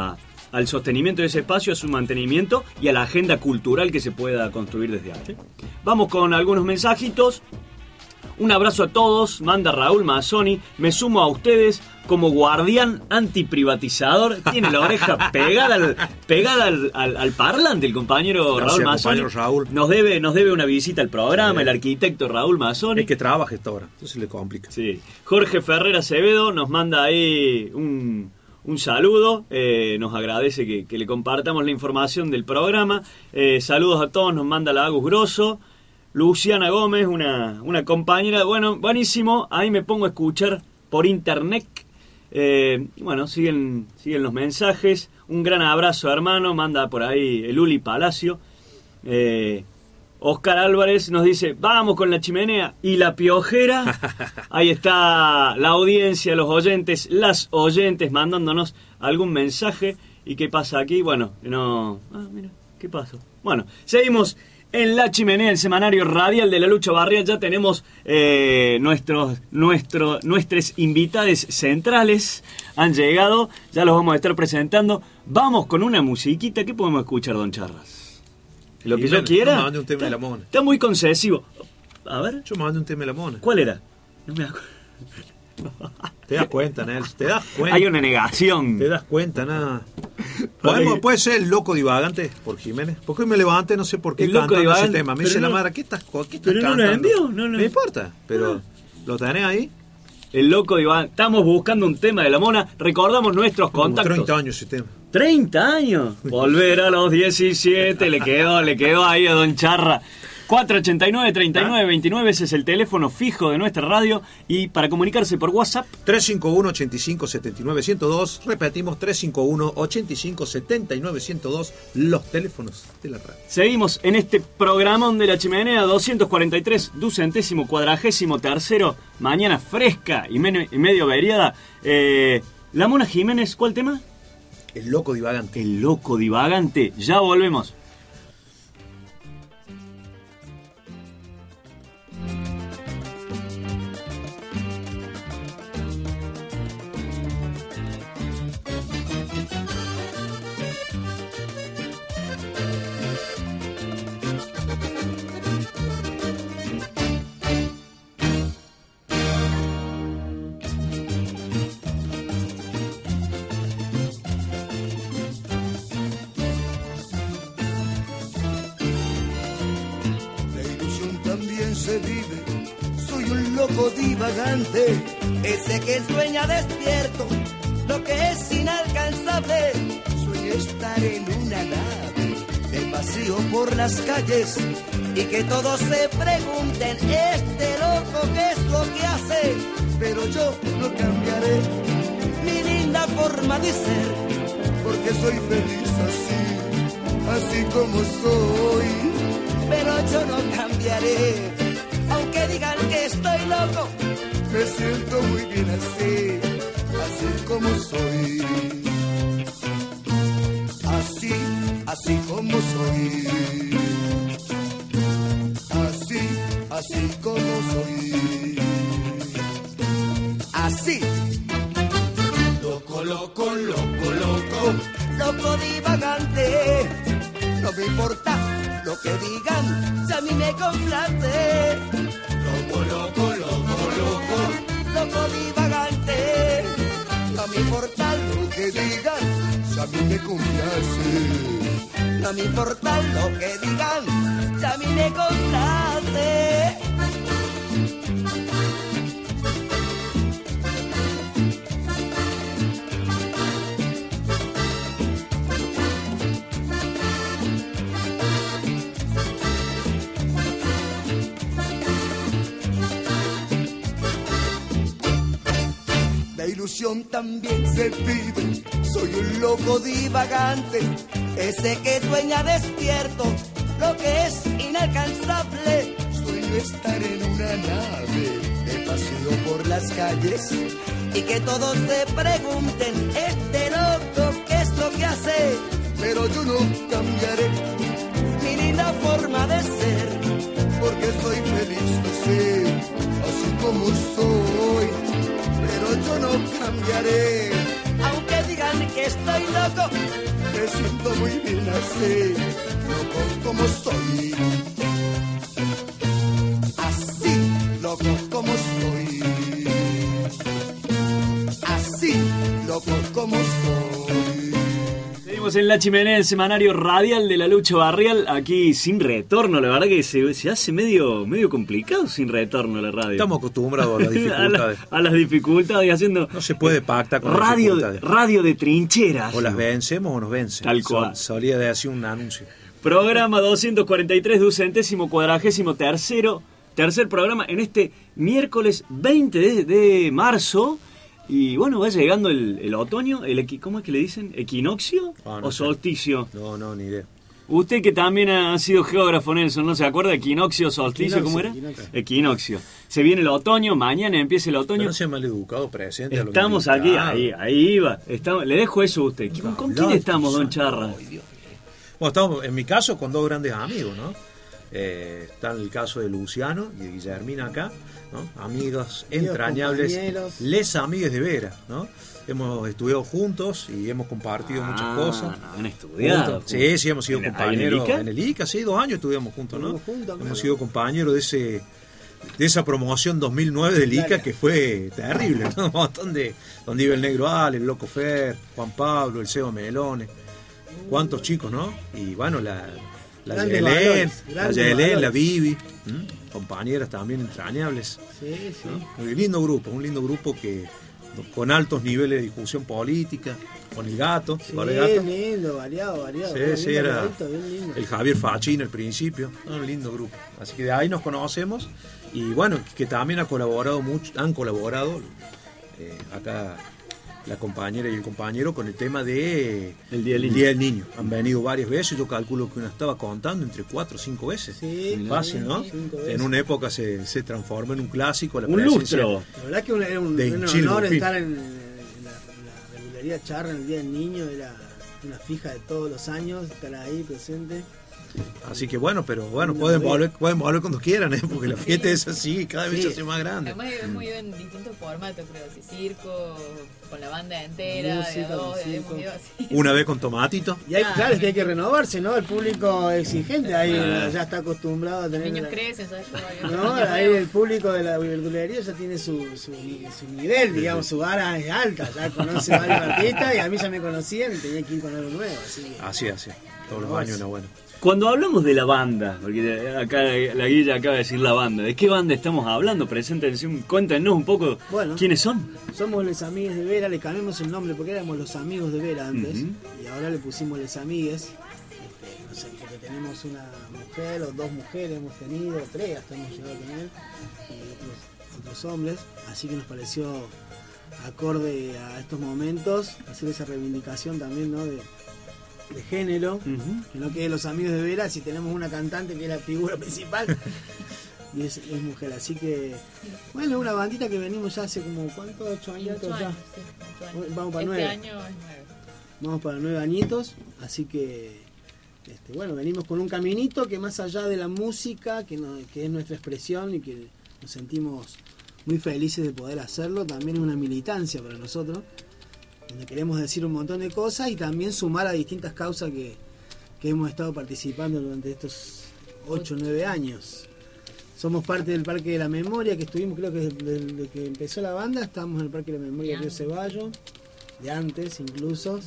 al sostenimiento de ese espacio, a su mantenimiento y a la agenda cultural que se pueda construir desde ahí. Vamos con algunos mensajitos. Un abrazo a todos, manda Raúl Mazzoni. Me sumo a ustedes como guardián antiprivatizador. Tiene la oreja pegada al, pegada al, al, al parlante el compañero Gracias, Raúl Mazzoni. compañero Raúl. Nos debe, nos debe una visita al programa, Sí. el arquitecto Raúl Mazzoni. Es que trabaja esta hora, entonces le complica. Sí. Jorge Ferrer Acevedo nos manda ahí un, un saludo. Eh, nos agradece que, que le compartamos la información del programa. Eh, saludos a todos, nos manda la Agus Grosso. Luciana Gómez, una, una compañera, bueno, buenísimo, ahí me pongo a escuchar por internet. Eh, bueno, siguen, siguen los mensajes. Un gran abrazo, hermano, manda por ahí el Uli Palacio. Eh, Oscar Álvarez nos dice, vamos con la chimenea y la piojera. Ahí está la audiencia, los oyentes, las oyentes mandándonos algún mensaje. ¿Y qué pasa aquí? Bueno, no... Ah, mira, ¿qué pasó? Bueno, seguimos en La Chimenea, el semanario radial de la lucha barrial. Ya tenemos eh, nuestros, nuestro, nuestros invitados centrales. Han llegado, ya los vamos a estar presentando. Vamos con una musiquita. ¿Qué podemos escuchar, don Charras? Lo Y que bueno, yo quiera. yo mandé un tema está, de la mona. Está muy concesivo. A ver, Yo mandé un tema de la mona. ¿cuál era? No me acuerdo. Te das cuenta, Nelson, te das cuenta. Hay una negación. Te das cuenta, nada. ¿Podemos, ¿Puede ser El Loco Divagante por Jiménez? Porque hoy me levanté, no sé por qué El Loco cantando ese Divagante, tema. Me pero dice la no- madre, ¿qué estás, qué estás pero no lo cantando? envió, no lo- Me importa, pero Ah. ¿lo tenés ahí? El loco Iván. Estamos buscando un tema de la mona. Recordamos nuestros Como contactos. treinta años ese tema. treinta años. Volver a los diecisiete. Le quedó, le quedó ahí a don Charra. cuatro ochenta y nueve, treinta y nueve, veintinueve. Ese es el teléfono fijo de nuestra radio. Y para comunicarse por WhatsApp, tres cinco uno, ochenta y cinco, setenta y nueve, ciento dos. Repetimos, tres cinco uno, ochenta y cinco, setenta y nueve, ciento dos. Los teléfonos de la radio. seguimos en este programón de la chimenea doscientos cuarenta y tres, ducentésimo, cuadragésimo tercero. Mañana fresca y, men- y medio variada. Eh, la Mona Jiménez, ¿cuál tema? El Loco Divagante. El loco divagante. Ya volvemos. La ilusión también se vive, soy un loco divagante, ese que sueña despierto, lo que es inalcanzable. Sueño estar en una nave, de paseo por las calles, y que todos se pregunten, este loco qué es lo que hace. Pero yo no cambiaré mi linda forma de ser, porque soy feliz así, así como soy. Pero yo no cambiaré, aunque digan que estoy loco, me siento muy bien así, así como soy. Así, así como soy. Así, así como soy. Así. Loco, loco, loco, loco. Loco divagante. No me importa lo que digan, si a mí me complace. Loco, loco, loco, loco. Loco divagante. No me importa lo que digan, si a mí me complace. No me importa lo que digan, si a mí me complace. La ilusión también se vive, soy un loco divagante, ese que sueña despierto, lo que es inalcanzable. Sueño estar en una nave, de paseo por las calles, y que todos se pregunten, este loco qué es lo que hace. Pero yo no cambiaré mi linda forma de ser, porque soy feliz así, así como soy. Pero yo no cambiaré, aunque digan que estoy loco, me siento muy bien así, loco como soy. Así, loco como soy. Así, loco como soy. Seguimos en La Chimenea, el semanario radial de la lucha barrial, aquí sin retorno. La verdad que se, se hace medio, medio complicado sin retorno la radio. Estamos acostumbrados a las dificultades. a, la, a las dificultades, haciendo... No se puede pactar con radio, las dificultades. Radio de trincheras. O las vencemos o nos vencen. Tal cual. Sol, solía de hacer un anuncio. Programa doscientos cuarenta y tres, ducentésimo cuadragésimo tercero, tercer programa en este miércoles veinte de, de marzo. Y bueno, va llegando el, el otoño, el equi, ¿cómo es que le dicen? ¿Equinoccio Ah, no o sé. solsticio? No, no, ni idea. Usted que también ha sido geógrafo, Nelson, ¿no se acuerda? ¿Equinoccio, solsticio, Equinoccio, cómo era? equinoccio. Equinoccio. Se viene el otoño, mañana empieza el Pero otoño. no sea maleducado, presente a lo Estamos que aquí, invitado. ahí, ahí iba. Estamos, le dejo eso a usted. ¿Con, con quién estamos, don Charra? Bueno, estamos, en mi caso, con dos grandes amigos, ¿no? Eh, está el caso de Luciano y de Guillermina acá, ¿no? Amigos entrañables, compañeros. les amigues de veras, ¿no? Hemos estudiado juntos y hemos compartido muchas Ah, cosas. han estudiado. Juntos. Sí, sí, hemos sido ¿En- ahí en el compañeros ICA? en el ICA, sí, dos años estudiamos juntos, ¿no? Estuvimos juntos, Hemos claro. sido compañeros de ese de esa promoción dos mil nueve del ICA Claro. que fue terrible, ¿no? Un montón de donde iba el Negro Ale, el Loco Fer, Juan Pablo, el Seba Melones, cuántos chicos, ¿no? Y bueno, la la Grandes Yelén, valores, la grandes Yelén, valores. la Vivi, ¿m? Compañeras también entrañables. Sí, sí. ¿No? Un lindo grupo, un lindo grupo que con altos niveles de discusión política, con el gato, Sí, ¿con el gato? lindo, variado, variado. Sí, bien sí, era variadito, bien lindo. el Javier Fachín al principio, ¿no? Un lindo grupo. Así que de ahí nos conocemos y bueno, que también ha colaborado mucho, han colaborado eh, acá la compañera y el compañero con el tema de El Día del Niño. del Niño. Han venido varias veces, yo calculo que una estaba contando entre cuatro o cinco veces. Sí, Fácil, ¿no? cinco veces. En una época se, se transformó en un clásico. La Un presencia- lustro. La verdad que era un, De un Hinchil honor Lupín. estar en, en la, en la regularidad charra en el Día del Niño, era una fija de todos los años, estar ahí presente. Así que bueno, pero bueno, Una pueden vez. volver, pueden volver cuando quieran, ¿eh? Porque la fiesta es así, cada vez Sí. se hace más grande. Además es muy en distintos formatos, creo, así circo, con la banda entera, Música, de a dos, con hemos circo. ido así. Una vez con Tomatito. Y hay, Ah, claro, es que hay que niños. renovarse, ¿no? El público exigente ahí Ah. ya está acostumbrado a Los tener... niños la- crecen, ¿sabes? Yo- No, ahí el público de la verdulería ya tiene su, su, su nivel, digamos, su vara es alta, ya conoce varios artistas y a mí ya me conocían y tenía que ir con algo nuevo, así que... Así, así. Todos los No, años sí. era bueno. Cuando hablamos de la banda, porque acá la Guilla acaba de decir la banda, ¿de qué banda estamos hablando? Preséntense, un- cuéntenos un poco Bueno. quiénes son. Somos Les Amigues de Vera, le cambiamos el nombre porque éramos Los Amigos de Vera antes Ujú. y ahora le pusimos Les Amigues, este, no sé, porque tenemos una mujer o dos mujeres hemos tenido, tres hasta hemos llegado a tener y otros, otros hombres, así que nos pareció acorde a estos momentos hacer esa reivindicación también, ¿no? de, de género, Ujú. que no quede Los Amigos de Vera si tenemos una cantante que es la figura principal y es, es mujer, así que bueno, una bandita que venimos ya hace como ¿cuánto? ocho Y años ocho ya. años, sí, ocho años. Vamos para este nueve. año es nueve. Vamos para nueve añitos, así que este, bueno, venimos con un caminito que más allá de la música, que, no- que es nuestra expresión y que nos sentimos muy felices de poder hacerlo, también es una militancia para nosotros, donde queremos decir un montón de cosas y también sumar a distintas causas que, que hemos estado participando durante estos ocho o nueve años. Somos parte del Parque de la Memoria, que estuvimos, creo que desde, desde que empezó la banda, estamos en el Parque de la Memoria de Río Ceballos, de antes incluso.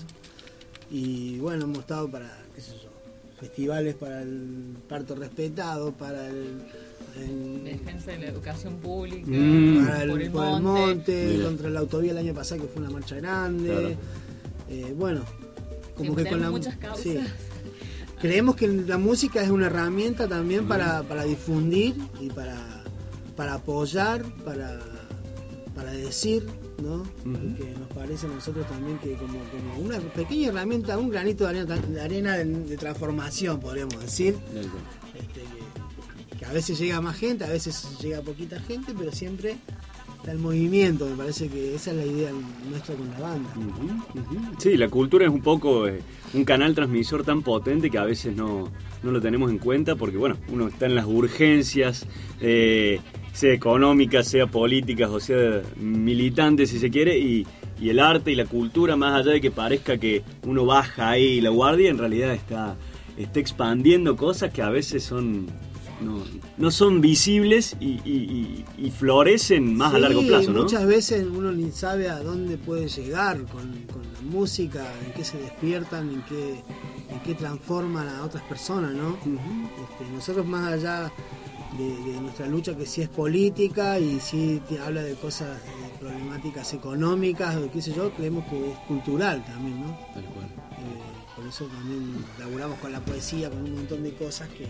Y bueno, hemos estado para, qué sé yo, festivales para el parto respetado, para el, el- Defensa de la educación pública, Mm. para el, por el por el monte. monte, Mira. contra la autovía el año pasado que fue una marcha grande. Claro. Eh, bueno, como Sí, que con la tenemos muchas causas. sí. Creemos que la música es una herramienta también para, para difundir y para, para apoyar, para, para decir, ¿no? Ujú. Que nos parece a nosotros también que como, como una pequeña herramienta, un granito de arena, de, arena de, de transformación, podríamos decir. Este, que, que a veces llega a más gente, a veces llega a poquita gente, pero siempre está el movimiento. Me parece que esa es la idea nuestra con la banda. Ujú, ujú. Sí, la cultura es un poco eh, un canal transmisor tan potente que a veces no, no lo tenemos en cuenta porque, bueno, uno está en las urgencias, eh, sea económicas, sea políticas o sea militantes, si se quiere, y, y el arte y la cultura, más allá de que parezca que uno baja ahí la guardia, en realidad está, está expandiendo cosas que a veces son no, no son visibles y, y, y, y florecen más sí, a largo plazo, ¿no? Muchas veces uno ni sabe a dónde puede llegar con, con la música, en qué se despiertan, en qué, en qué transforman a otras personas, ¿no? Uh-huh. Este, nosotros más allá de, de nuestra lucha, que sí es política y sí te habla de cosas, de problemáticas económicas o qué sé yo, creemos que es cultural también, ¿no? Tal cual. Eh, por eso también laburamos con la poesía, con un montón de cosas que,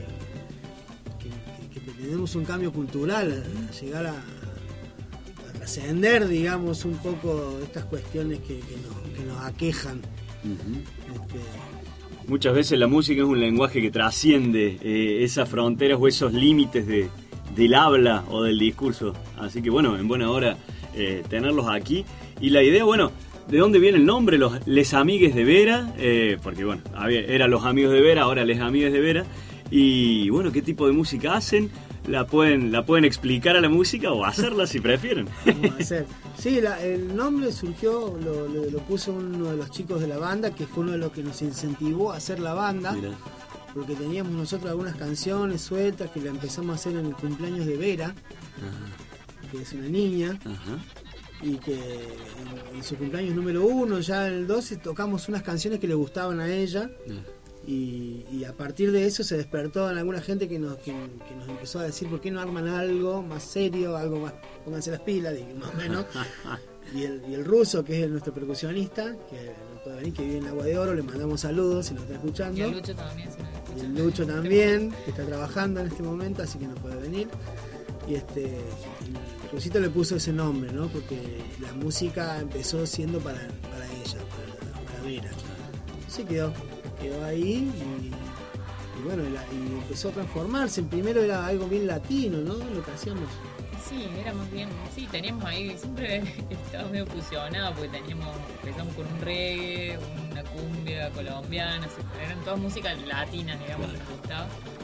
que, que, que tenemos un cambio cultural, a llegar a, a trascender, digamos, un poco estas cuestiones que, que, nos, que nos aquejan. Uh-huh. Este, Muchas veces la música es un lenguaje que trasciende eh, esas fronteras o esos límites de, del habla o del discurso. Así que bueno, en buena hora eh, tenerlos aquí. Y la idea, bueno, ¿de dónde viene el nombre? Los Les Amigues de Vera, eh, porque bueno, había, eran los amigos de Vera, ahora Les Amigues de Vera. Y bueno, ¿qué tipo de música hacen? La pueden, la pueden explicar a la música o hacerla si prefieren. Vamos a hacer. Sí, la, el nombre surgió, lo, lo, lo puso uno de los chicos de la banda, que fue uno de los que nos incentivó a hacer la banda. Mirá. Porque teníamos nosotros algunas canciones sueltas que la empezamos a hacer en el cumpleaños de Vera, ajá, que es una niña. Ajá. Y que en, en su cumpleaños número uno, ya en el doce, tocamos unas canciones que le gustaban a ella. Ajá. Y, y a partir de eso se despertó en alguna gente que nos, que, que nos empezó a decir por qué no arman algo más serio, algo más, pónganse las pilas, más o menos. Y el, y el ruso, que es nuestro percusionista, que no puede venir, que vive en Agua de Oro, le mandamos saludos si nos está escuchando. Y el Lucho también, si nos escucha. Y el Lucho también, que está trabajando en este momento, así que no puede venir. Y este, el Rusito le puso ese nombre, ¿no? Porque la música empezó siendo para, para ella, para, para Vera. Así quedó. Quedó ahí y, y bueno, y, la, y empezó a transformarse. Primero era algo bien latino, ¿no? Lo que hacíamos. Sí, éramos bien, sí, teníamos ahí, siempre estábamos medio fusionados porque teníamos, empezamos con un reggae, una cumbia colombiana, eran todas músicas latinas, digamos, que nos gustaba.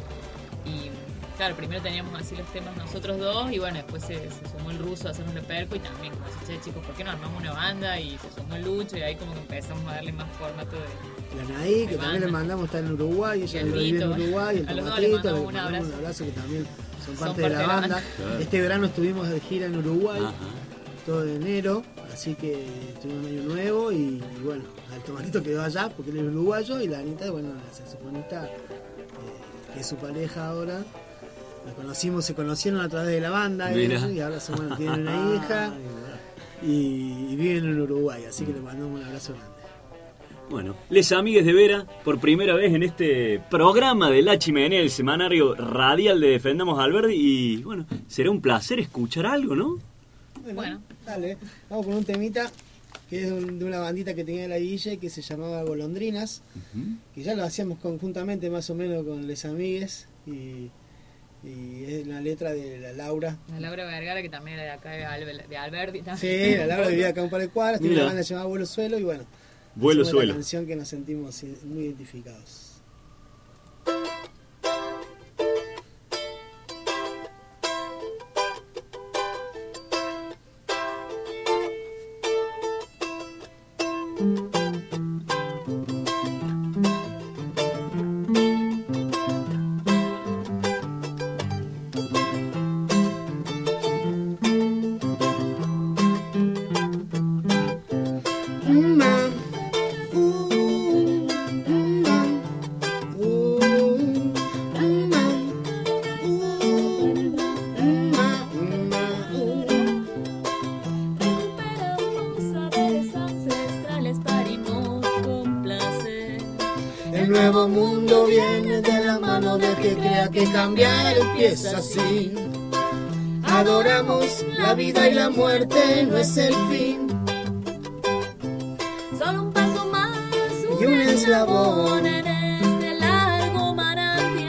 Y claro, primero teníamos así los temas nosotros dos y bueno, después se, se sumó el ruso a hacernos la perco y también como así, che, chicos, ¿por qué no armamos una banda? Y se sumó el Lucho y ahí como que empezamos a darle más formato de... La Naí, que también le mandamos, está en Uruguay, ella vive en Uruguay, el Tomatito, le mandamos un abrazo. un abrazo que también son parte, son parte de la banda. De la banda. Claro. Este verano estuvimos de gira en Uruguay, ajá, todo de enero, así que tuvimos un año nuevo y, y bueno, el Tomatito quedó allá porque él es uruguayo y la Anita, bueno, la saxofonista, eh, que es su pareja ahora. Nos conocimos, se conocieron a través de la banda ellos, y ahora son, bueno, tienen una hija y, y viven en Uruguay, así que les mandamos un abrazo grande. Bueno, Les Amigues de Vera, por primera vez en este programa de La Chimenea, el semanario radial de Defendamos Alberdi, y bueno, será un placer escuchar algo, ¿no? Bueno, bueno. Dale, vamos con un temita que es de, un, de una bandita que tenía la Guille que se llamaba Golondrinas, uh-huh, que ya lo hacíamos conjuntamente más o menos con Les Amigues y... Y es la letra de la Laura. La Laura Vergara, que también era de acá de, Alber, de Alberdi. También. Sí, la Laura vivía acá un par de cuadras, tiene una banda llamada Vuelo Suelo y bueno, Vuelo es Suelo. Una canción que nos sentimos muy identificados. Así adoramos la vida y la muerte no es el fin, solo un paso más, un y un eslabón en este largo manantial.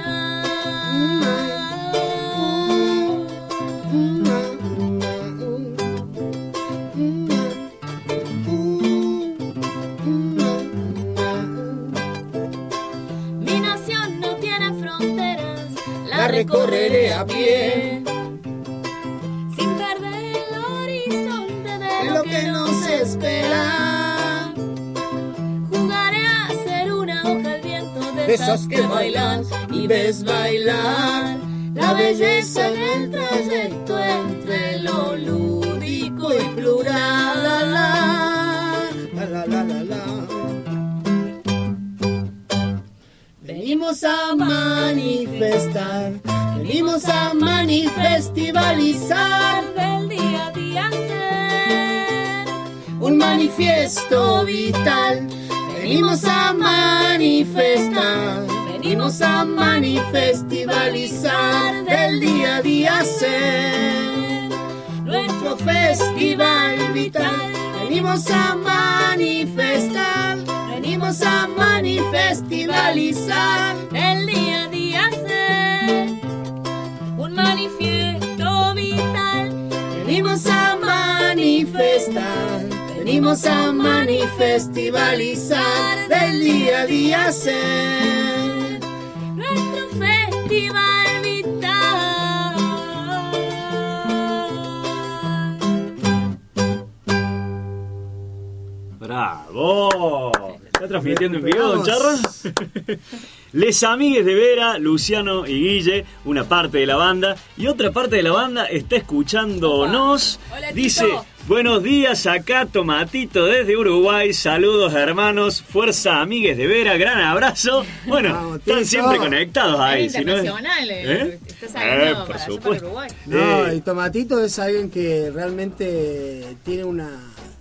Mi nación no tiene fronteras, la recorreré a pie, sin perder el horizonte de lo, lo que, que no se esperar. Jugaré a ser una hoja al viento de esas que bailan y ves bailar la belleza en el trayecto entre lo lúdico y plural. La, la, la, la, la, la. Venimos a manifestar, venimos a manifestivalizar del día a día ser un manifiesto vital. Venimos a manifestar, venimos a manifestivalizar del día a día ser nuestro festival vital. Venimos a manifestar, venimos a manifestivalizar el día a día ser un manifiesto vital. Venimos a manifestar, venimos a manifestivalizar del día a día ser nuestro festival vital. ¡Bravo! ¿Está transmitiendo en vivo, don Charro? Les amigues de Vera, Luciano y Guille, una parte de la banda, y otra parte de la banda está escuchándonos. Hola, dice, Tito. buenos días, acá Tomatito desde Uruguay, saludos hermanos, fuerza amigues de Vera, gran abrazo. Bueno, Vamos, están Tito. siempre conectados ahí. Es si no es- internacional, eh. ¿Eh? Está saliendo Eh, por para allá, para supuesto. Uruguay. No, Eh. y Tomatito es alguien que realmente tiene una,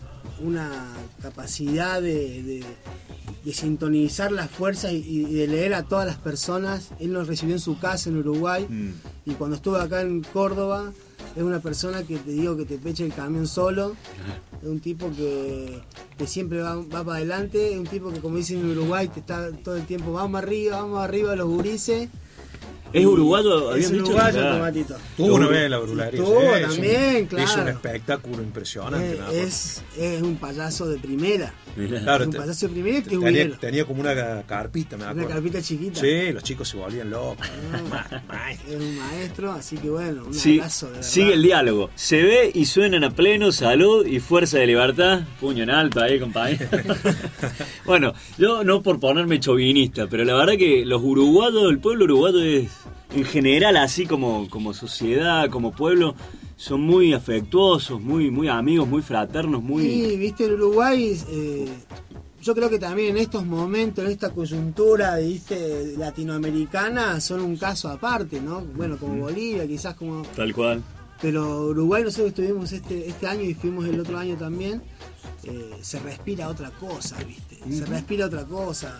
una capacidad de, de, de sintonizar las fuerzas y, y de leer a todas las personas. Él nos recibió en su casa en Uruguay Mm. y cuando estuvo acá en Córdoba es una persona que te digo que te pecha el camión solo. Es un tipo que, que siempre va, va para adelante, es un tipo que, como dicen en Uruguay, te está todo el tiempo, vamos arriba, vamos arriba los gurises. ¿Es uruguayo? Es ¿Habían dicho? uruguayo, Ah. Tomatito. Tuvo una vez en la brularía. Tuvo sí, también, es un, claro. Es un espectáculo impresionante. Eh, me acuerdo. es, es un payaso de primera. Mirá. Claro, Es un te- payaso de primera y que es tenía, güiro. tenía como una carpita, me acuerdo. Una carpita chiquita. Sí, los chicos se volvían locos. Ah, es un maestro, así que bueno, un Sí, abrazo de verdad. sigue el diálogo. Se ve y suenan a pleno, salud y fuerza de libertad. Puño en alto ahí, compañero. Bueno, yo no por ponerme chauvinista, pero la verdad que los uruguayos, el pueblo uruguayo es, en general, así como, como sociedad, como pueblo, son muy afectuosos, muy, muy amigos, muy fraternos, muy... Sí, viste, en Uruguay, eh, yo creo que también en estos momentos, en esta coyuntura, viste, latinoamericana, son un caso aparte, ¿no? Bueno, como Bolivia, quizás como... Tal cual. Pero Uruguay, nosotros estuvimos este, este año y fuimos el otro año también, eh, se respira otra cosa, viste, se respira otra cosa.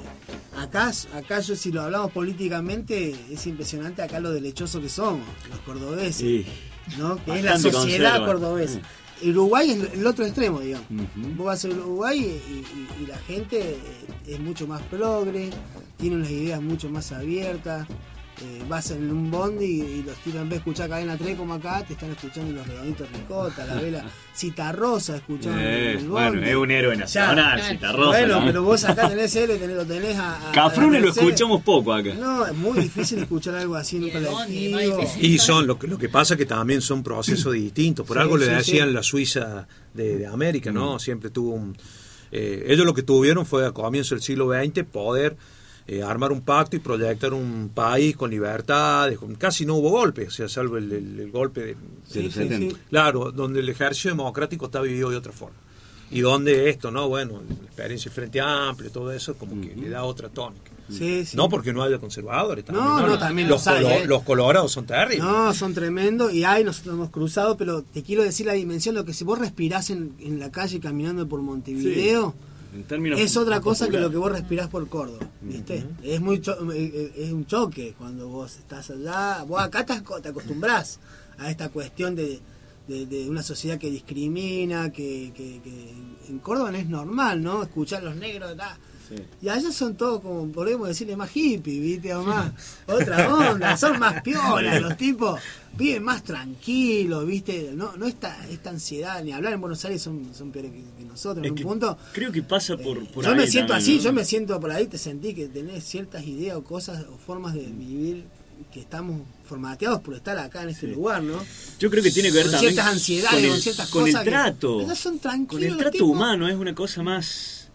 Eh, acá, acá yo si lo hablamos políticamente, es impresionante acá lo delechoso que somos, los cordobeses. Sí. ¿No? Que es la Bastante sociedad conserva. cordobesa. Uruguay es el otro extremo, digamos. Ujú. Vos vas a Uruguay y, y- y la gente eh, es mucho más progre, tiene unas ideas mucho más abiertas. Eh, vas en un bondi y, y los tiran, en vez de escuchar Cadena tres como acá, te están escuchando los redonditos ricota, la vela Citarrosa, escuchando Eh, en el bondi. bueno, es un héroe nacional, Ya. Citarrosa. Bueno, ¿no? pero vos acá tenés héroe, tenés, lo tenés a... a Cafrune a lo Mercedes. escuchamos poco acá. No, es muy difícil escuchar algo así en un Y el bondi, colectivo. más difícil. Y son, lo que, lo que pasa que también son procesos distintos. Por Sí, algo le sí, decían sí. la Suiza de, de América, ¿no? Siempre tuvo un... eh, ellos lo que tuvieron fue a comienzo del siglo veinte poder eh, armar un pacto y proyectar un país con libertades. Con, casi no hubo golpes, o sea, salvo el, el- el golpe de... De los sí, setenta. sí. Claro, donde el ejercicio democrático está vivido de otra forma. Y donde esto, ¿no? Bueno, la experiencia del Frente Amplio, todo eso, como que le da otra tónica. Sí, sí. No porque no haya conservadores también. No, no, Los- también los, los hay, colo- ¿eh? los colorados son terribles. No, son tremendos y hay, nosotros hemos cruzado, pero te quiero decir la dimensión, lo que si vos respirás en, en la calle caminando por Montevideo, En términos es otra cosa que populares. lo que vos respirás por Córdoba, ¿viste? Es muy cho- es es un choque cuando vos estás allá, vos acá te, aco- te acostumbrás a esta cuestión de, de, de una sociedad que discrimina, que, que, que en Córdoba no es normal, ¿no? Escuchar a los negros, ta. Sí. Y allá son todos, como podemos decirle, más hippies, ¿viste? O más, otra onda, son más piolas, los tipos viven más tranquilos, ¿viste? No, no esta, esta ansiedad, ni hablar en Buenos Aires son, son peores que, que nosotros, Es en un que punto. creo que pasa por, por Yo ahí me siento también, así, ¿no? yo me siento por ahí, te sentí que tenés ciertas ideas o cosas o formas de vivir que estamos formateados por estar acá en este sí. lugar, ¿no? Yo creo que tiene que ver con también ciertas ansiedades, con, el, con ciertas con cosas el trato, que son tranquilos, con el trato tipo, humano, es una cosa más,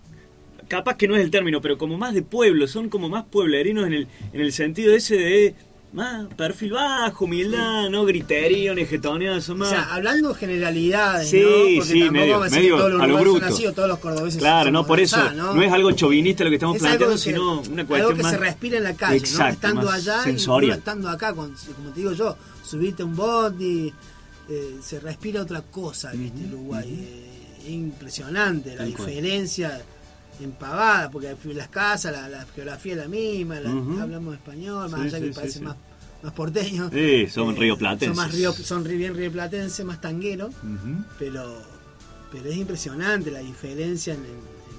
capaz que no es el término, pero como más de pueblo, son como más pueblerinos en el en el sentido ese de más perfil bajo, humildad, sí. no griterío, ni getoneo, son más... O sea, hablando generalidades, sí, ¿no? Porque sí, medio, vamos a medio que todos los a lo bruto. Así, o todos los cordobeses claro, no, por eso, allá, ¿no? no es algo chauvinista lo que estamos es planteando, que, sino una cuestión algo que más... se respira en la calle, exacto, ¿no? Estando allá sensorial. y no estando acá, con, como te digo yo, subirte a un bondi, eh, se respira otra cosa en uh-huh, este Uruguay. Uh-huh. Eh, impresionante la Tal diferencia... Cual. Empavada, porque las casas, la, la geografía es la misma, la, uh-huh. hablamos español, más sí, allá sí, que sí, parece sí. más más porteños. Sí, son eh, rioplatenses. Son más río, son bien rioplatenses, más tangueros, uh-huh. pero pero es impresionante la diferencia en,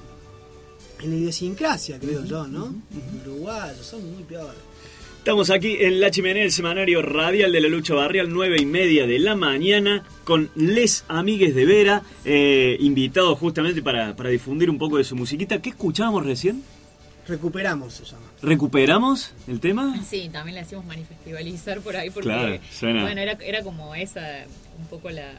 en, en la idiosincrasia, creo uh-huh. yo, ¿no? Uh-huh. Uruguayos, son muy peores. Estamos aquí en La Chimenea, el semanario radial de la lucha barrial, nueve y media de la mañana, con Les Amigues de Vera, eh, invitados justamente para, para difundir un poco de su musiquita. ¿Qué escuchábamos recién? Recuperamos se llama. ¿Recuperamos el tema? Sí, también le hacíamos manifestivalizar por ahí, porque claro, suena. Bueno, era, era como esa, un poco la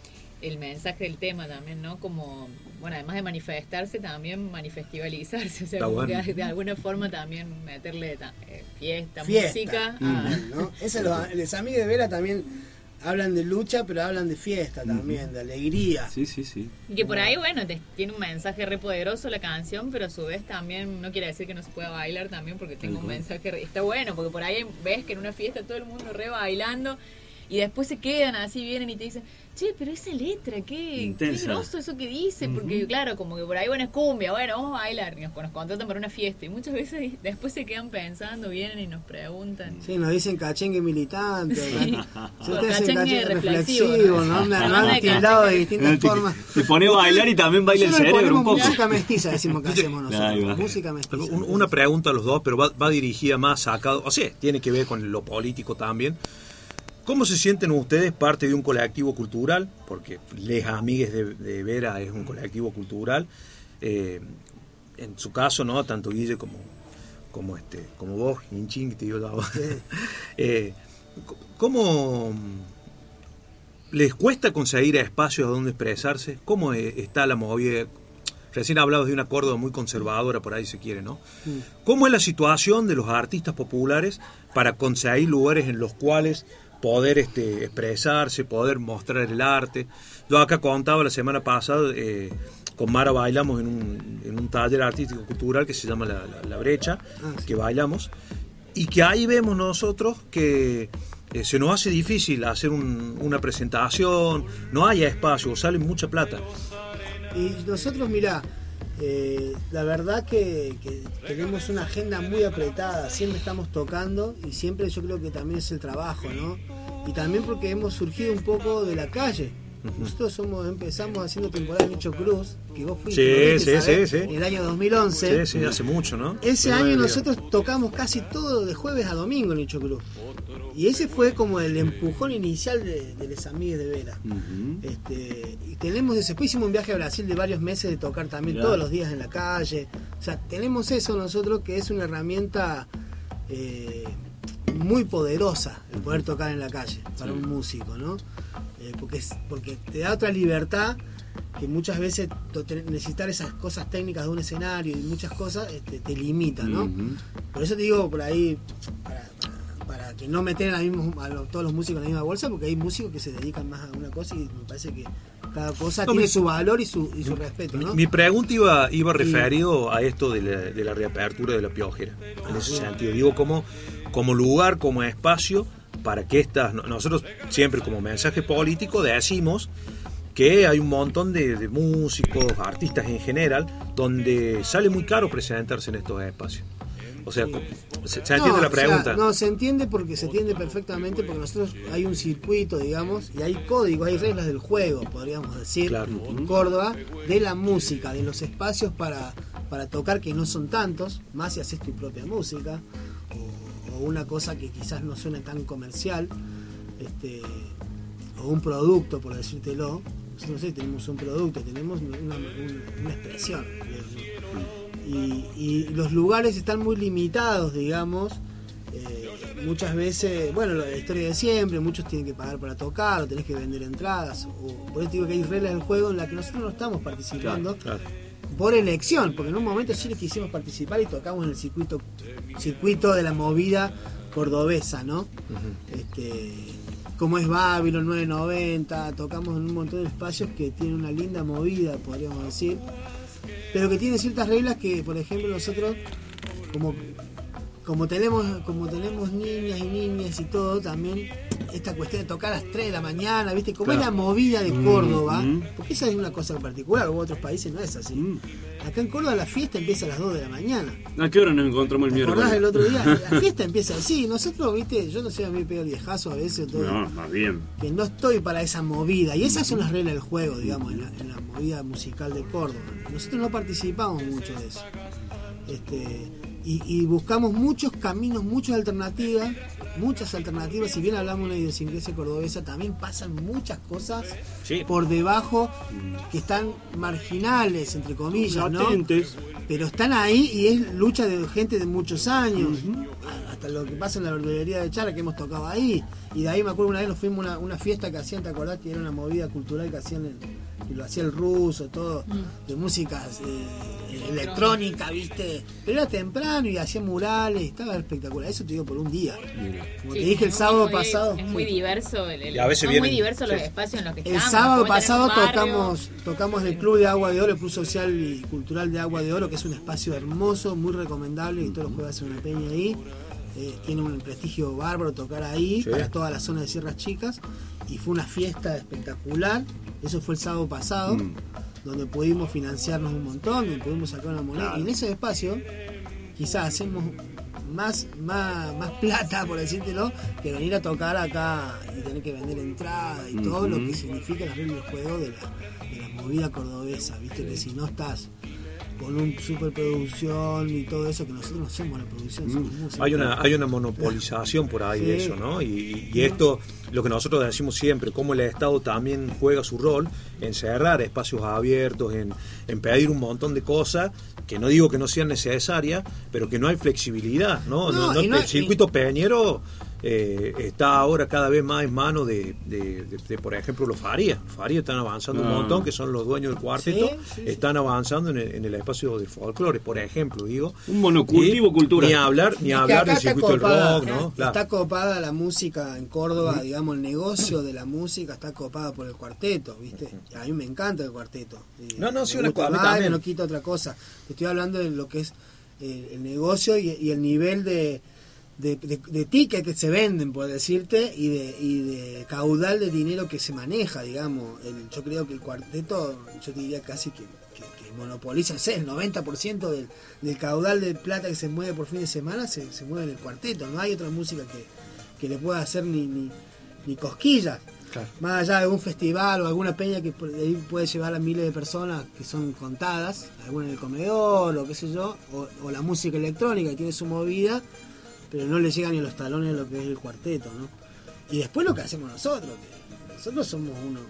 el mensaje del tema también, ¿no? Como, bueno, además de manifestarse, también manifestivalizarse, o sea, como bueno. que de alguna forma también meterle ta, eh, fiesta, fiesta, música. Mm. A... ¿no? Eso los, los amigos de Vera también hablan de lucha, pero hablan de fiesta también, uh-huh. de alegría. Sí, sí, sí. Y que por ahí, bueno, te, tiene un mensaje re poderoso la canción, pero a su vez también no quiere decir que no se pueda bailar también, porque tenga uh-huh. un mensaje re, está bueno, porque por ahí ves que en una fiesta todo el mundo re bailando y después se quedan así, vienen y te dicen, che, pero esa letra, qué, qué groso eso que dice, uh-huh. porque claro, como que por ahí, bueno, es cumbia, bueno, vamos a bailar, y nos, nos contratan para una fiesta, y muchas veces después se quedan pensando, vienen y nos preguntan. Sí, nos dicen cachengue militante, sí. sí. Cachengue, cachengue reflexivo, reflexivo, ¿no? Me han tildado de distintas te, formas. Te pone a bailar y también baila el cerebro un poco. Música mestiza, decimos que hacemos nosotros, música mestiza. Una pregunta a los dos, pero va, va dirigida más acá, o sea, tiene que ver con lo político también. ¿Cómo se sienten ustedes parte de un colectivo cultural? Porque Les Amigues de, de Vera es un colectivo cultural. Eh, en su caso, ¿no? Tanto Guille como, como, este, como vos, Hinchín, que te digo la voz. eh, ¿Cómo les cuesta conseguir espacios donde expresarse? ¿Cómo está la movida? Recién hablabas de una Córdoba muy conservadora, por ahí se quiere, ¿no? ¿Cómo es la situación de los artistas populares para conseguir lugares en los cuales poder este, expresarse, poder mostrar el arte? Yo acá contaba la semana pasada, eh, con Mara bailamos en un, en un taller artístico cultural que se llama La, la, la Brecha, ah, sí. que bailamos, y que ahí vemos nosotros que eh, se nos hace difícil hacer un, una presentación, no hay espacio, sale mucha plata. Y nosotros, mirá, Eh, la verdad que, que tenemos una agenda muy apretada, siempre estamos tocando y siempre yo creo que también es el trabajo, ¿no? Y también porque hemos surgido un poco de la calle. Uh-huh. Nosotros somos, empezamos haciendo temporada de Nicho Cruz, que vos fuiste, sí, ¿no? sí, sí, sí. En el año dos mil once. Sí, sí, hace mucho, ¿no? Ese Pero año nosotros tocamos casi todo de jueves a domingo en Nicho Cruz. Y ese fue como el empujón inicial de, de Les Amigues de Vera. Uh-huh. Este, y tenemos después hicimos un viaje a Brasil de varios meses de tocar también Mirá. todos los días en la calle. O sea, tenemos eso nosotros que es una herramienta eh, muy poderosa el poder tocar en la calle para sí. un músico, ¿no? Eh, porque, porque te da otra libertad que muchas veces necesitar esas cosas técnicas de un escenario y muchas cosas este, te limita, ¿no? Uh-huh. Por eso te digo por ahí, para, para, para que no meter a, mismo, a los, todos los músicos en la misma bolsa, porque hay músicos que se dedican más a una cosa y me parece que cada cosa no, tiene mi, su valor y su, y su respeto, ¿no? Mi pregunta iba, iba referido a esto de la, de la reapertura de La Piojera, en ese sentido. Digo, como, como lugar, como espacio, para que estas... Nosotros siempre como mensaje político decimos que hay un montón de, de músicos, artistas en general, donde sale muy caro presentarse en estos espacios. O sea, ¿se, se entiende no, la pregunta? O sea, no, se entiende porque se entiende perfectamente, porque nosotros hay un circuito, digamos, y hay códigos, hay reglas del juego, podríamos decir, claro. en Córdoba, de la música, de los espacios para, para tocar, que no son tantos, más si haces tu propia música, o, o una cosa que quizás no suene tan comercial, este, o un producto, por decírtelo. No sé, tenemos un producto, tenemos una, una, una expresión, creo yo. Y, y los lugares están muy limitados, digamos, Eh, muchas veces, bueno, la historia de siempre, muchos tienen que pagar para tocar, o tenés que vender entradas, o por eso digo que hay reglas del juego en las que nosotros no estamos participando, claro, claro, por elección, porque en un momento sí quisimos participar y tocamos en el circuito circuito de la movida cordobesa, ¿no? Uh-huh. Este, como es Babylon nueve noventa, tocamos en un montón de espacios que tienen una linda movida, podríamos decir, pero que tiene ciertas reglas que, por ejemplo, nosotros como Como tenemos, como tenemos niñas y niñas y todo, también esta cuestión de tocar a las tres de la mañana, ¿viste? Como claro, es la movida de Córdoba, mm, porque esa es una cosa en particular, en otros países no es así. Mm. Acá en Córdoba la fiesta empieza a las dos de la mañana. ¿A qué hora nos encontramos el miércoles? ¿Te acordás el otro día? La fiesta empieza así. Nosotros, ¿viste? Yo no sé, a mí me pega el viejazo a veces. Todo, no, más bien. Que no estoy para esa movida. Y esas son las reglas del juego, digamos, en la, en la movida musical de Córdoba. Nosotros no participamos mucho de eso. Este... Y, y buscamos muchos caminos, muchas alternativas, muchas alternativas. Si bien hablamos de una idiosincrasia cordobesa, también pasan muchas cosas sí, por debajo que están marginales, entre comillas, ¿no? Pero están ahí y es lucha de gente de muchos años. Uh-huh. Hasta lo que pasa en la verdulería de Chara, que hemos tocado ahí. Y de ahí me acuerdo una vez nos fuimos a una, una fiesta que hacían, ¿te acordás? Que era una movida cultural que hacían el, y lo hacía el ruso, todo, de música eh, electrónica, ¿viste? Pero era temprano y hacía murales, estaba espectacular. Eso te digo por un día. Como sí, te dije el sábado muy, pasado. Es muy diverso, el, el, a veces son vienen, muy diversos los sí, espacios en los que el estamos. El sábado pasado tocamos tocamos en el Club de Agua de Oro, el Club Social y Cultural de Agua de Oro, que es un espacio hermoso, muy recomendable, y todos los jueves hacen una peña ahí. Eh, tiene un prestigio bárbaro tocar ahí, sí, para toda la zona de Sierras Chicas, y fue una fiesta espectacular. Eso fue el sábado pasado, mm, donde pudimos financiarnos un montón, donde pudimos sacar una moneda, claro, y en ese espacio quizás hacemos más, más, más plata, por decírtelo, que venir a tocar acá y tener que vender entrada y mm-hmm, todo lo que significa las reglas del juego de la, de la movida cordobesa, viste, sí, que si no estás con un superproducción y todo eso, que nosotros no hacemos la producción, somos músicos. Hay una, hay una monopolización por ahí, sí, de eso, ¿no? Y, y esto, lo que nosotros decimos siempre, cómo el Estado también juega su rol en cerrar espacios abiertos, en, en pedir un montón de cosas, que no digo que no sean necesarias, pero que no hay flexibilidad, ¿no? no, no, no el circuito y... peñero eh, está ahora cada vez más en manos de, de, de, de, por ejemplo, los Farías. Los Farías están avanzando no. un montón, que son los dueños del cuarteto, sí, sí, están sí. avanzando en el, en el espacio de folclore, por ejemplo, digo. Un monocultivo cultural. Ni hablar, ni hablar del circuito copada, del rock, ¿no? Está claro, copada la música en Córdoba, digamos, el negocio de la música está copada por el cuarteto, ¿viste? Y a mí me encanta el cuarteto. Y no, no, sí, una cosa. Baile, no quito otra cosa. Estoy hablando de lo que es eh, el negocio y, y el nivel de De, de, de tickets que se venden, por decirte, y de, y de caudal de dinero que se maneja, digamos. El, yo creo que el cuarteto, yo te diría casi que, que, que monopoliza, no sé, el noventa por ciento del, del caudal de plata que se mueve por fin de semana se, se mueve en el cuarteto. No hay otra música que, que le pueda hacer ni, ni, ni cosquillas. Claro. Más allá de algún festival o alguna peña que ahí puede llevar a miles de personas que son contadas, alguna en el comedor o qué sé yo, o, o la música electrónica que tiene su movida, pero no le llegan ni a los talones a lo que es el cuarteto, ¿no? Y después lo que hacemos nosotros, que nosotros somos unos,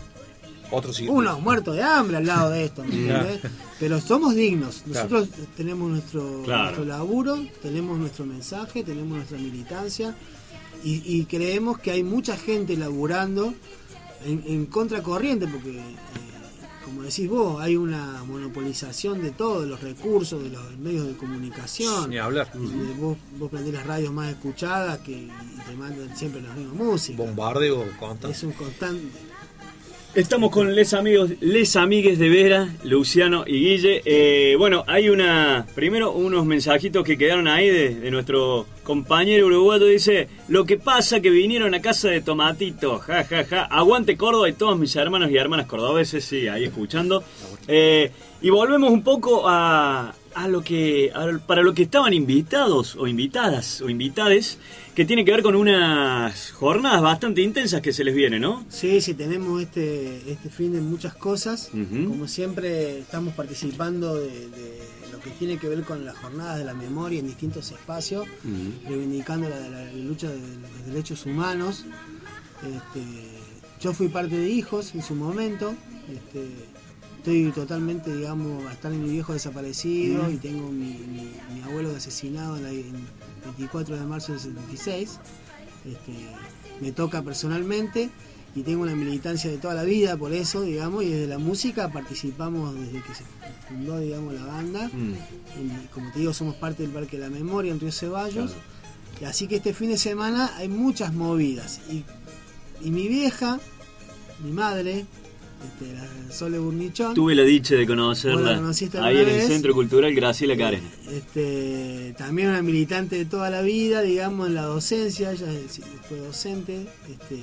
unos, sí, unos muertos de hambre al lado de esto, ¿me entiendes? Pero somos dignos, nosotros claro. tenemos nuestro, claro. nuestro laburo, tenemos nuestro mensaje, tenemos nuestra militancia, y, y creemos que hay mucha gente laburando en, en contracorriente, porque... Eh, como decís vos, hay una monopolización de todos los recursos, de los medios de comunicación. Ni hablar. Eh, vos, vos prendés las radios más escuchadas que y te mandan siempre la misma música. Bombardeo constante. Es un constante. Estamos con les amigos, les amigues de Vera, Luciano y Guille. Eh, bueno, hay una, primero unos mensajitos que quedaron ahí de, de nuestro compañero uruguayo. Dice, lo que pasa que vinieron a casa de Tomatito, ja, ja, ja. Aguante Córdoba y todos mis hermanos y hermanas cordobeses, sí, ahí escuchando. Eh, y volvemos un poco a, a lo que, a, para lo que estaban invitados o invitadas o invitades, que tiene que ver con unas jornadas bastante intensas que se les viene, ¿no? Sí, sí, tenemos este este fin de muchas cosas. Uh-huh. Como siempre, estamos participando de, de lo que tiene que ver con las jornadas de la memoria en distintos espacios, uh-huh. reivindicando la, la, la lucha de, de los derechos humanos. Este, yo fui parte de Hijos en su momento. Este, estoy totalmente, digamos, a estar en mi viejo desaparecido, uh-huh. y tengo mi, mi, mi abuelo asesinado en la, en, veinticuatro de marzo del setenta y seis. Este, me toca personalmente y tengo una militancia de toda la vida por eso, digamos, y desde la música participamos desde que se fundó, digamos, la banda. Mm. Y, como te digo, somos parte del Parque de la Memoria en Río Ceballos. Claro. Y así que este fin de semana hay muchas movidas. Y, y mi vieja, mi madre, este, la Sole Burnichón. Tuve la dicha de conocerla ahí en el Centro Cultural Graciela Karen. Este, también una militante de toda la vida, digamos, en la docencia. Ella fue docente. Este,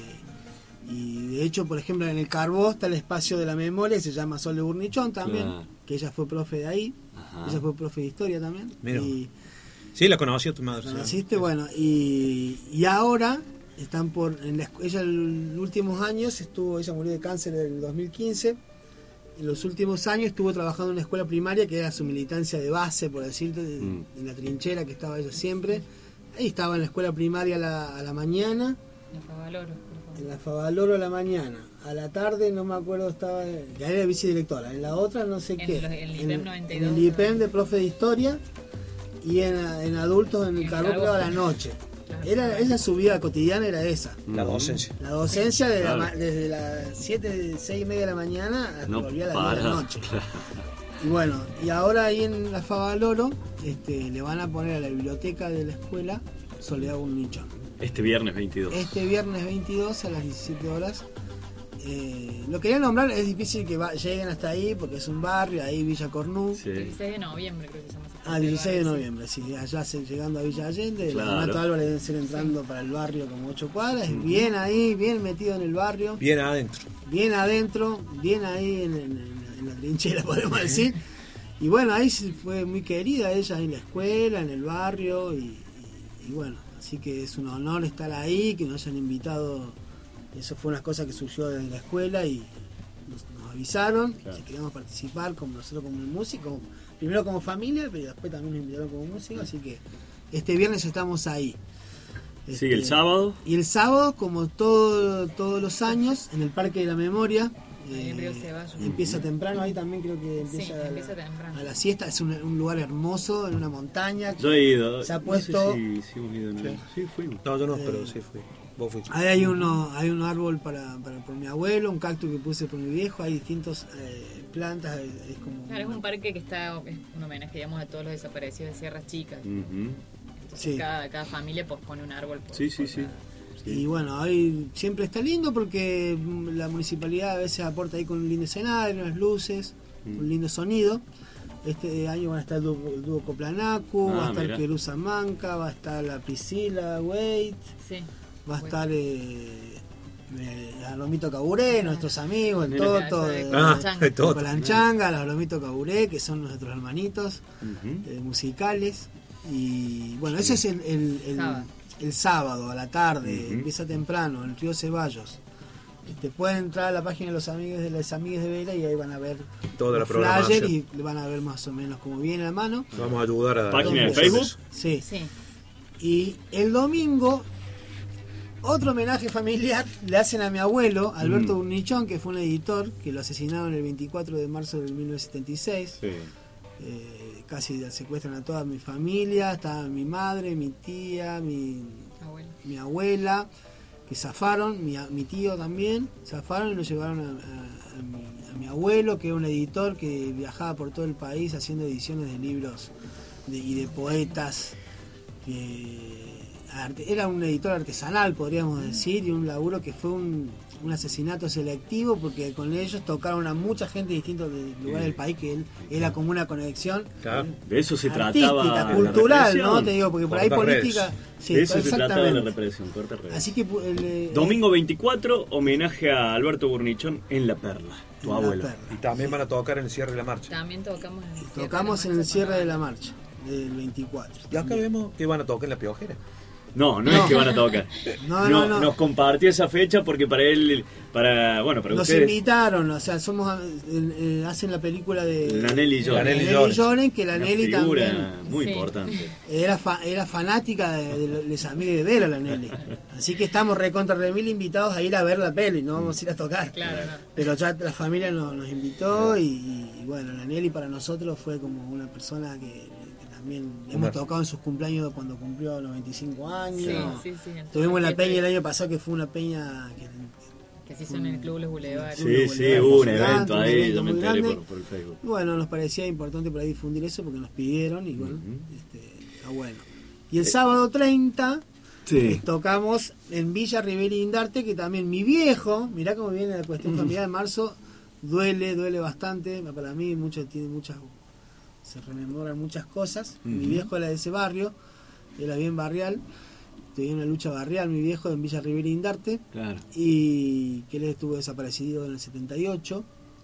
y de hecho, por ejemplo, en el Carbó está el espacio de la memoria, que se llama Sole Burnichón también, claro. Que ella fue profe de ahí. Ajá. Ella fue profe de historia también. Y, sí, la conoció tu madre. ¿Conociste? Sí. Bueno, y, y ahora están por... En la, ella en los últimos años estuvo... Ella murió de cáncer en el dos mil quince. En los últimos años estuvo trabajando en una escuela primaria que era su militancia de base, por decirte, de, mm. en la trinchera que estaba ella siempre. Ahí estaba en la escuela primaria a la, a la mañana. En Favaloro. En la Favaloro a la mañana. A la tarde, no me acuerdo, estaba... Ya era vicedirectora. En la otra, no sé en qué. Los, en el I P E M noventa y dos. En el I P E M de profe de historia. Y en, en adultos en el Carbó a la noche. Era, esa su vida cotidiana era esa. La docencia. La docencia de la, desde las siete, seis y media de la mañana hasta no volvía a las diez de la noche. Y bueno, y ahora ahí en la Favaloro este, le van a poner a la biblioteca de la escuela Soledad Burnichón. Este viernes veintidós. Este viernes veintidós a las diecisiete horas. Eh, lo quería nombrar, es difícil que va, lleguen hasta ahí porque es un barrio, ahí Villa Cornú. Sí. dieciséis de noviembre creo que se llama. Ah, dieciséis de noviembre, sí, allá se, llegando a Villa Allende, claro. La Donato Álvarez deben ser entrando sí. Para el barrio como ocho cuadras, uh-huh. Bien ahí, bien metido en el barrio. Bien adentro. Bien adentro, bien ahí en, en, en la trinchera podemos decir. Y bueno, ahí fue muy querida ella en la escuela, en el barrio, y, y, y bueno, así que es un honor estar ahí, que nos hayan invitado. Eso fue una cosa que surgió desde la escuela y nos, nos avisaron, claro. Si queríamos participar como nosotros como músicos, primero como familia, pero después también nos invitaron como músicos, así que este viernes estamos ahí. Sí, este, el sábado. Y el sábado, como todo, todos los años, en el Parque de la Memoria. Eh, en Río Ceballos. Empieza uh-huh. temprano, ahí también creo que empieza, sí, a, empieza la, a la siesta. Es un, un lugar hermoso, en una montaña. Yo he ido. Se ha puesto. No sé si, si hemos ido, no. Sí, sí fuimos. No, yo no, eh, pero sí fui. Vos fuiste. Ahí hay uno, hay un árbol para, para por mi abuelo, un cactus que puse por mi viejo, hay distintas eh, plantas. Es, es como. Claro, es un parque que está, es un homenaje, digamos, a todos los desaparecidos de Sierras Chicas. Uh-huh. Entonces sí. cada, cada familia pues pone un árbol. Por, sí, sí, por sí. Cada... Sí. Y bueno, hoy siempre está lindo porque la municipalidad a veces aporta ahí con un lindo escenario, unas luces, mm. un lindo sonido. Este año van a estar el dúo, el dúo Coplanacu, ah, va a estar Perú Samanca, va a estar la Priscila Wade, sí. va a estar eh, eh, la Lomito Caburé, nuestros amigos, el Toto, eh, ah, el Colanchanga, la Lomito Caburé, que son nuestros hermanitos uh-huh. eh, musicales. Y bueno, ese es el... el, el el sábado a la tarde, uh-huh. empieza temprano en Río Ceballos. Este, pueden entrar a la página de los amigos de las amigas de Vela y ahí van a ver toda la flyer y van a ver más o menos cómo viene la mano. Vamos a ayudar a página de Facebook. Sí. sí. Y el domingo otro homenaje familiar le hacen a mi abuelo Alberto mm. Burnichón, que fue un editor que lo asesinaron el veinticuatro de marzo de mil novecientos setenta y seis. Sí. Eh, casi secuestran a toda mi familia, estaba mi madre, mi tía, mi abuela, mi abuela que zafaron, mi, mi tío también, zafaron y lo llevaron a, a, a, mi, a mi abuelo, que era un editor que viajaba por todo el país haciendo ediciones de libros de, y de poetas. Que, arte, era un editor artesanal, podríamos decir, y un laburo que fue un... un asesinato selectivo porque con ellos tocaron a mucha gente de distintos lugares del país, que él era como una conexión claro. De eso se artística, trataba cultural, ¿no? Te digo, porque por ahí política sí, de eso se trataba de la represión, corta redes. Así que el, eh, domingo veinticuatro, homenaje a Alberto Burnichón en La Perla, tu abuelo. Perla. Y también sí. Van a tocar en el cierre de la marcha. También tocamos en el cierre tocamos de la en el cierre de la marcha del veinticuatro. Y acá también vemos que van a tocar en La Piojera. No, no, no, es que van a tocar. No, no, no, nos compartió esa fecha porque para él, para, bueno, para nos ustedes. Nos invitaron, o sea, somos, eh, eh, hacen la película de la Nelly Jones. La Nelly Jones, que la Una Nelly también. Muy sí. importante. Era, fa, era fanática de, de, de esa amiga de Vera, la Nelly. Así que estamos recontra de mil invitados a ir a ver la peli, no vamos a ir a tocar. Claro, no. Pero ya la familia nos, nos invitó y, y bueno, la Nelly para nosotros fue como una persona que. también hemos tocado en sus cumpleaños cuando cumplió los veinticinco años. Sí, sí, sí. Tuvimos la peña el año pasado, que fue una peña que, que se hizo en el Club Los Bulevares. Sí, sí, hubo un evento ahí, yo me enteré por, por el Facebook. Bueno, nos parecía importante por ahí difundir eso porque nos pidieron y bueno, uh-huh. este, está bueno. Y el sábado treinta sí. tocamos en Villa Rivera Indarte, que también mi viejo, mirá cómo viene la cuestión familiar de marzo, duele, duele bastante, para mí mucho, tiene muchas, se rememoran muchas cosas. Uh-huh. Mi viejo era de ese barrio, era bien barrial, tenía una lucha barrial mi viejo en Villa Rivera Indarte, claro. Y que él estuvo desaparecido en el setenta y ocho.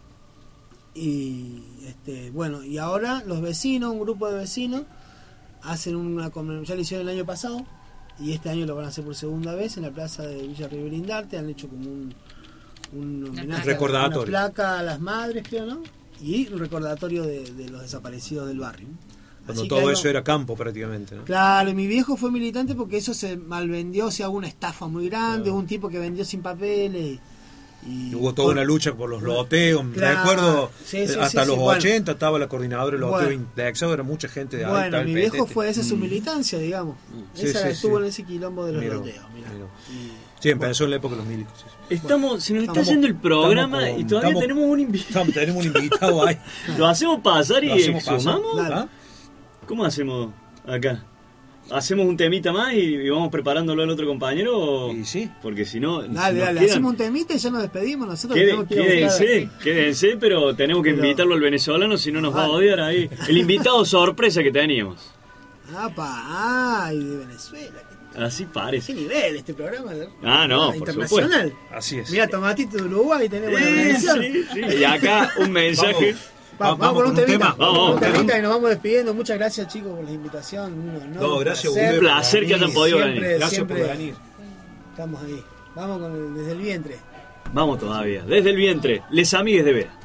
Y este, bueno, y ahora los vecinos, un grupo de vecinos, hacen una conmemoración, ya lo hicieron el año pasado, y este año lo van a hacer por segunda vez en la plaza de Villa Rivera Indarte. Han hecho como un, un homenaje, recordatorio, una placa a las madres, creo, ¿no? Y un recordatorio de, de los desaparecidos del barrio. Cuando Así todo algo, eso era campo prácticamente, ¿no? Claro, mi viejo fue militante porque eso se malvendió, o sea, hubo una estafa muy grande, claro. Un tipo que vendió sin papeles. Y, y hubo toda por, una lucha por los loteos, claro, recuerdo, sí, sí, hasta sí, los sí, ochenta bueno, estaba la coordinadora de loteo bueno, indexado, era mucha gente de ahí. Bueno, mi viejo P T T. Fue esa su militancia, digamos. Sí, Esa sí, estuvo sí. en ese quilombo de los miro, loteos. Mirá. Miro. Y, sí, empezó bueno. en la época de los milicos. Sí, sí. Estamos, se nos está estamos, yendo el programa con, y todavía estamos, tenemos un invitado. Tenemos un invitado ahí. ¿Lo hacemos pasar y exhumamos? ¿Ah? ¿Cómo hacemos acá? ¿Hacemos un temita más y, y vamos preparándolo al otro compañero? O... Y sí. Porque si no... Dale, si dale, quedan... hacemos un temita y ya nos despedimos. Nosotros Quede, tenemos que ir quédense, quédense, pero tenemos que pero... invitarlo al venezolano, si no nos vale. va a odiar ahí. El invitado sorpresa que teníamos. Ah, pa, ay, de Venezuela. Así parece. ¿Qué nivel este programa? Ah, no, por internacional. Supuesto. Así es. Mira, Tomatito de Uruguay, tenemos la bendición. Sí, sí. Y acá un mensaje... Vamos, vamos, vamos con un temita, tema. Vamos, vamos, un temita y nos vamos despidiendo. Muchas gracias, chicos, por la invitación. Un, honor, no, gracias, un placer, un placer que hayan podido siempre, venir. Gracias siempre por venir. Estamos ahí. Vamos con el, desde el vientre. Vamos todavía, desde el vientre. Les amigues de Vera.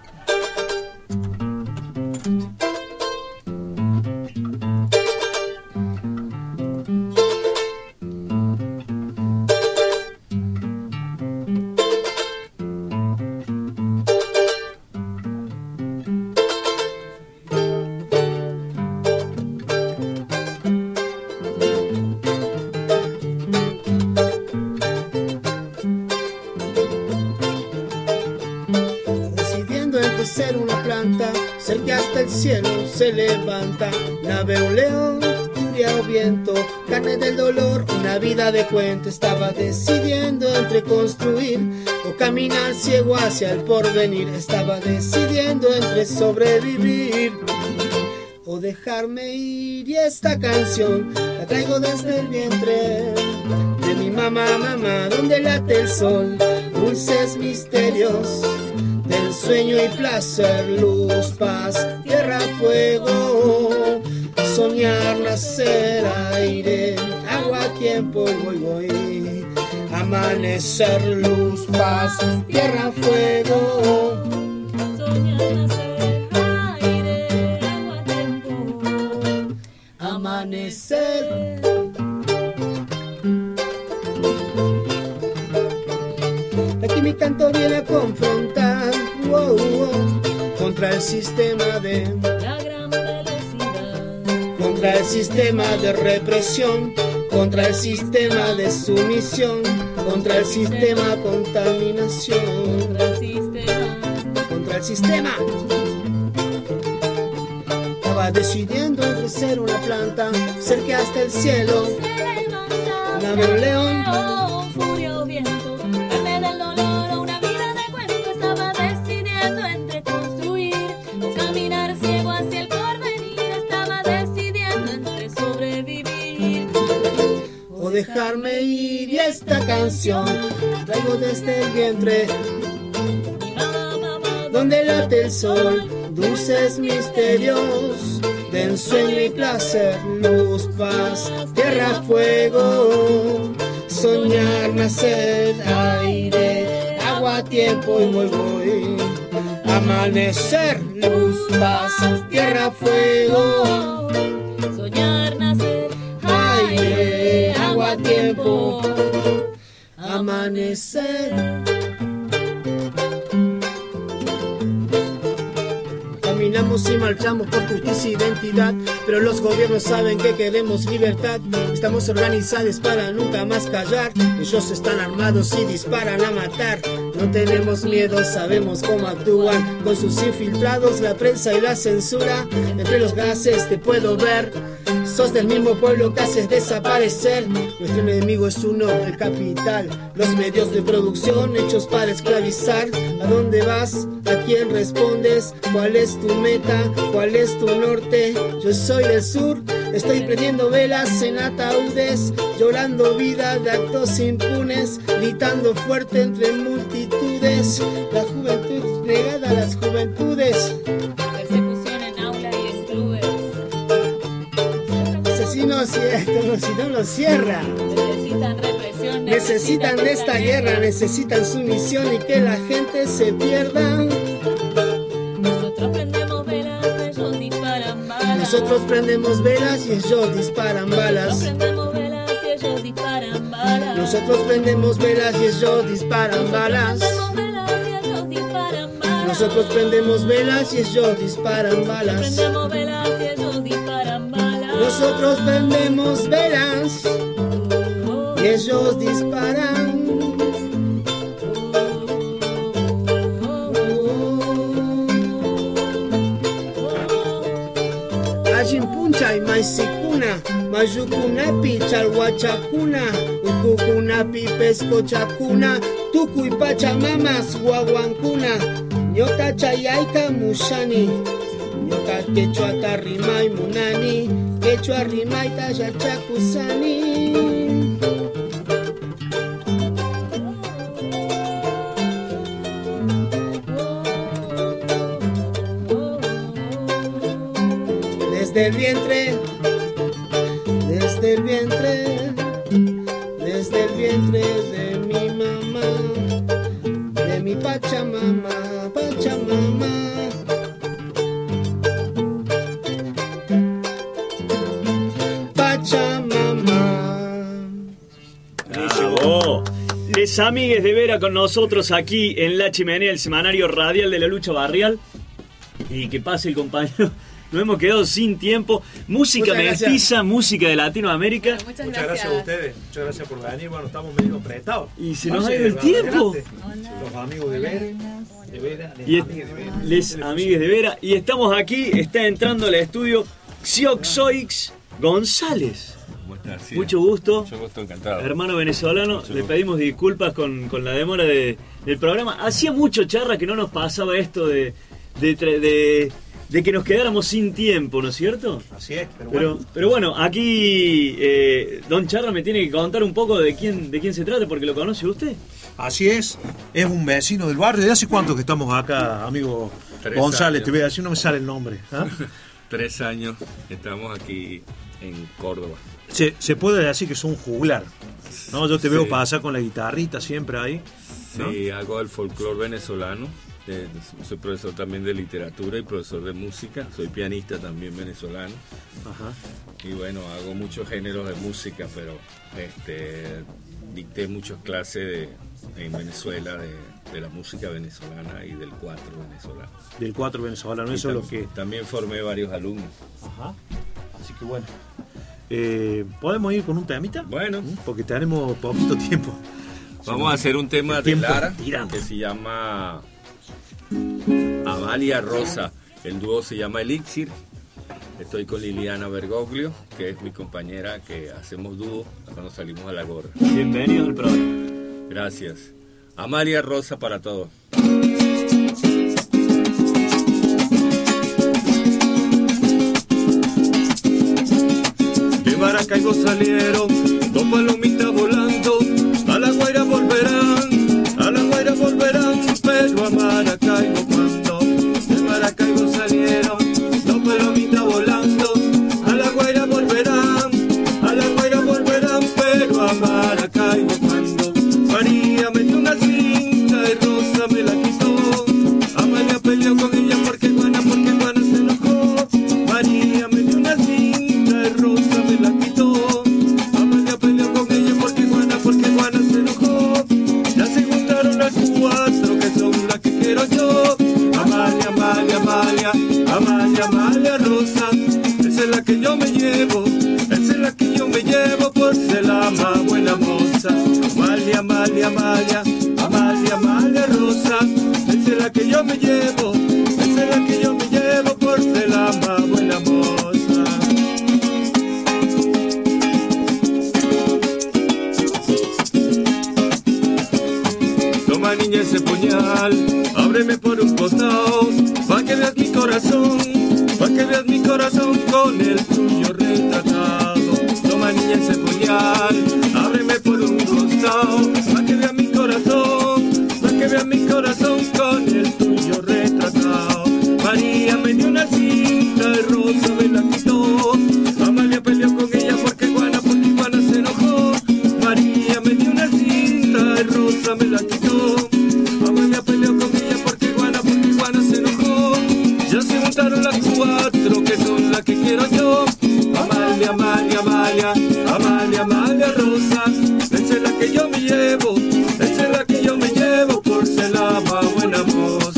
Se levanta, nave un león, furia o viento, carne del dolor, una vida de cuento. Estaba decidiendo entre construir o caminar ciego hacia el porvenir. Estaba decidiendo entre sobrevivir o dejarme ir. Y esta canción la traigo desde el vientre de mi mamá, mamá, donde late el sol, dulces misterios del sueño y placer, luz, paz, tierra, fuego, soñar, nacer, aire, agua, tiempo, y voy, voy, amanecer, luz, paz, tierra, fuego, soñar, nacer, aire, agua, tiempo, amanecer. Aquí mi canto viene a confrontar wow, wow, contra el sistema de la gran velocidad, contra el sistema de represión, contra el sistema de sumisión, contra el sistema contaminación, contra el sistema, contra el sistema. Estaba decidiendo entre ser una planta, ser que hasta el cielo se levanta, nave un león, león, furia o viento. Dejarme ir y esta canción traigo desde el vientre donde late el sol, dulces misterios de ensueño y placer, luz, paz, tierra, fuego, soñar, nacer, aire, agua, tiempo y voy, voy, amanecer, luz, paz, tierra, fuego, soñar, nacer, aire, agua, tiempo, amanecer. caminamos y marchamos por justicia e identidad, pero los gobiernos saben que queremos libertad. Estamos organizados para nunca más callar. Ellos están armados y disparan a matar. No tenemos miedo, sabemos cómo actuar. Con sus infiltrados, la prensa y la censura. Entre los gases te puedo ver. Sos del mismo pueblo que haces desaparecer. Nuestro enemigo es uno, el capital. Los medios de producción hechos para esclavizar. ¿A dónde vas? ¿A quién respondes? ¿Cuál es tu meta? ¿Cuál es tu norte? Yo soy del sur. Estoy prendiendo velas en ataúdes, llorando vida de actos impunes, gritando fuerte entre multitudes. La juventud negada a las juventudes. Persecución en aulas y en clubes. Asesinos y esto, si no lo cierra. Necesitan represión. Necesitan de esta guerra, necesitan sumisión y que la gente se pierda. Nosotros prendemos velas, ellos disparan balas. Nosotros prendemos velas y ellos disparan balas. Nosotros prendemos velas y ellos disparan balas. Nosotros prendemos velas y ellos disparan balas. Nosotros prendemos velas y ellos disparan. Ajimpuncha y Maisicuna, Mayukunapi, Chalhuachacuna, Ucucunapi, Pescochacuna, Tucu y Pachamamas, Guaguancuna, Ñoca Chayaika Mushani, Ñoca Quechua Tarrimay Munani, Quechua Rimay Tayachakusani. Desde el vientre, desde el vientre, desde el vientre de mi mamá, de mi Pachamama, Pachamama. Pachamama. Bravo. Les amigues de Vera con nosotros aquí en La Chimenea, el semanario radial de la lucha barrial. Y que pase el compañero. Nos hemos quedado sin tiempo. Música mestiza, música de Latinoamérica. Bueno, muchas, muchas gracias. gracias a ustedes. Muchas gracias por venir. Bueno, estamos medio apretados. Y se nos ha ido el tiempo. Los amigos de Vera. De Vera, les y amigues de Vera. Les amigues de Vera. Y estamos aquí, está entrando al estudio Xioxoix González. Sí, mucho gusto. Mucho gusto, encantado. Hermano venezolano, mucho le pedimos gusto. disculpas con, con la demora de, del programa. Hacía mucho, Charra, que no nos pasaba esto de... de, de, de de que nos quedáramos sin tiempo, ¿no es cierto? Así es, pero bueno. Pero, pero bueno, aquí eh, Don Charra me tiene que contar un poco de quién de quién se trata, porque lo conoce usted. Así es, es un vecino del barrio. ¿De hace cuánto que estamos acá, amigo Tres González? Años. Te voy a decir, no me sale el nombre. ¿Ah? Tres años estamos aquí en Córdoba. Se, se puede decir que es un juglar, ¿no? Yo te sí. veo pasar con la guitarrita siempre ahí, ¿no? Sí, hago el folclore venezolano. Eh, soy profesor también de literatura y profesor de música. Soy pianista también venezolano. Ajá. Y bueno, hago muchos géneros de música, pero este, dicté muchas clases de, en Venezuela de, de la música venezolana y del cuatro venezolano. Del cuatro venezolano, eso es lo que... También formé varios alumnos. Ajá. Así que bueno. Eh, ¿Podemos ir con un temita? Bueno. Porque tenemos poquito tiempo. Vamos a hacer un tema de Lara que se llama... Amalia Rosa, el dúo se llama Elixir. Estoy con Liliana Bergoglio, que es mi compañera, que hacemos dúo cuando salimos a la gorra. Bienvenido al programa. Gracias. Amalia Rosa para todos. De Maracaibo salieron dos palomitas volando, a la Guaira volverán, a la Guaira volverán, pero a Maracaibo cuando de Maracaibo salieron dos palomitas volando, a la Guaira volverán, a la Guaira volverán, pero a Maracaibo cuando María me dio una cinta y Rosa me la quitó, Amalia peleó con ella porque Juana, porque Juana se enojó, María me dio una cinta y Rosa me la quitó, Amalia peleó con ella porque Juana, porque Juana se enojó, ya se juntaron las cuatro que son las que quiero yo, Amalia, Amalia. Amalia, Amalia, Amalia, Amalia Rosa, esa es la que yo me llevo, esa es la que yo me llevo por ser la más buena moza. Amalia, Amalia, Amalia, Amalia, Amalia Rosa, esa es la que yo me llevo, esa es la que yo me llevo por ser la más buena moza. Toma niña ese puñal, ábreme por un costado, pa' que veas mi corazón, pa' que veas mi corazón con el tuyo retratado. Toma niña ese puñal, ábreme por un costado, pa' que veas mi corazón, pa' que veas mi corazón con el tuyo retratado. María me dio una cinta de rosa, me la quitó, Amalia peleó con ella porque Juana, porque Juana se enojó. María me dio una cinta de rosa, me la quitó, Amalia peleó con ella porque Juana, porque Juana se enojó. Ya se juntaron las cuatro que son las que quiero yo. Amalia, Amalia, Amalia, Amalia, Amalia Rosa, esa es la que yo me llevo, esa es la que yo me llevo por ser la más buena moza.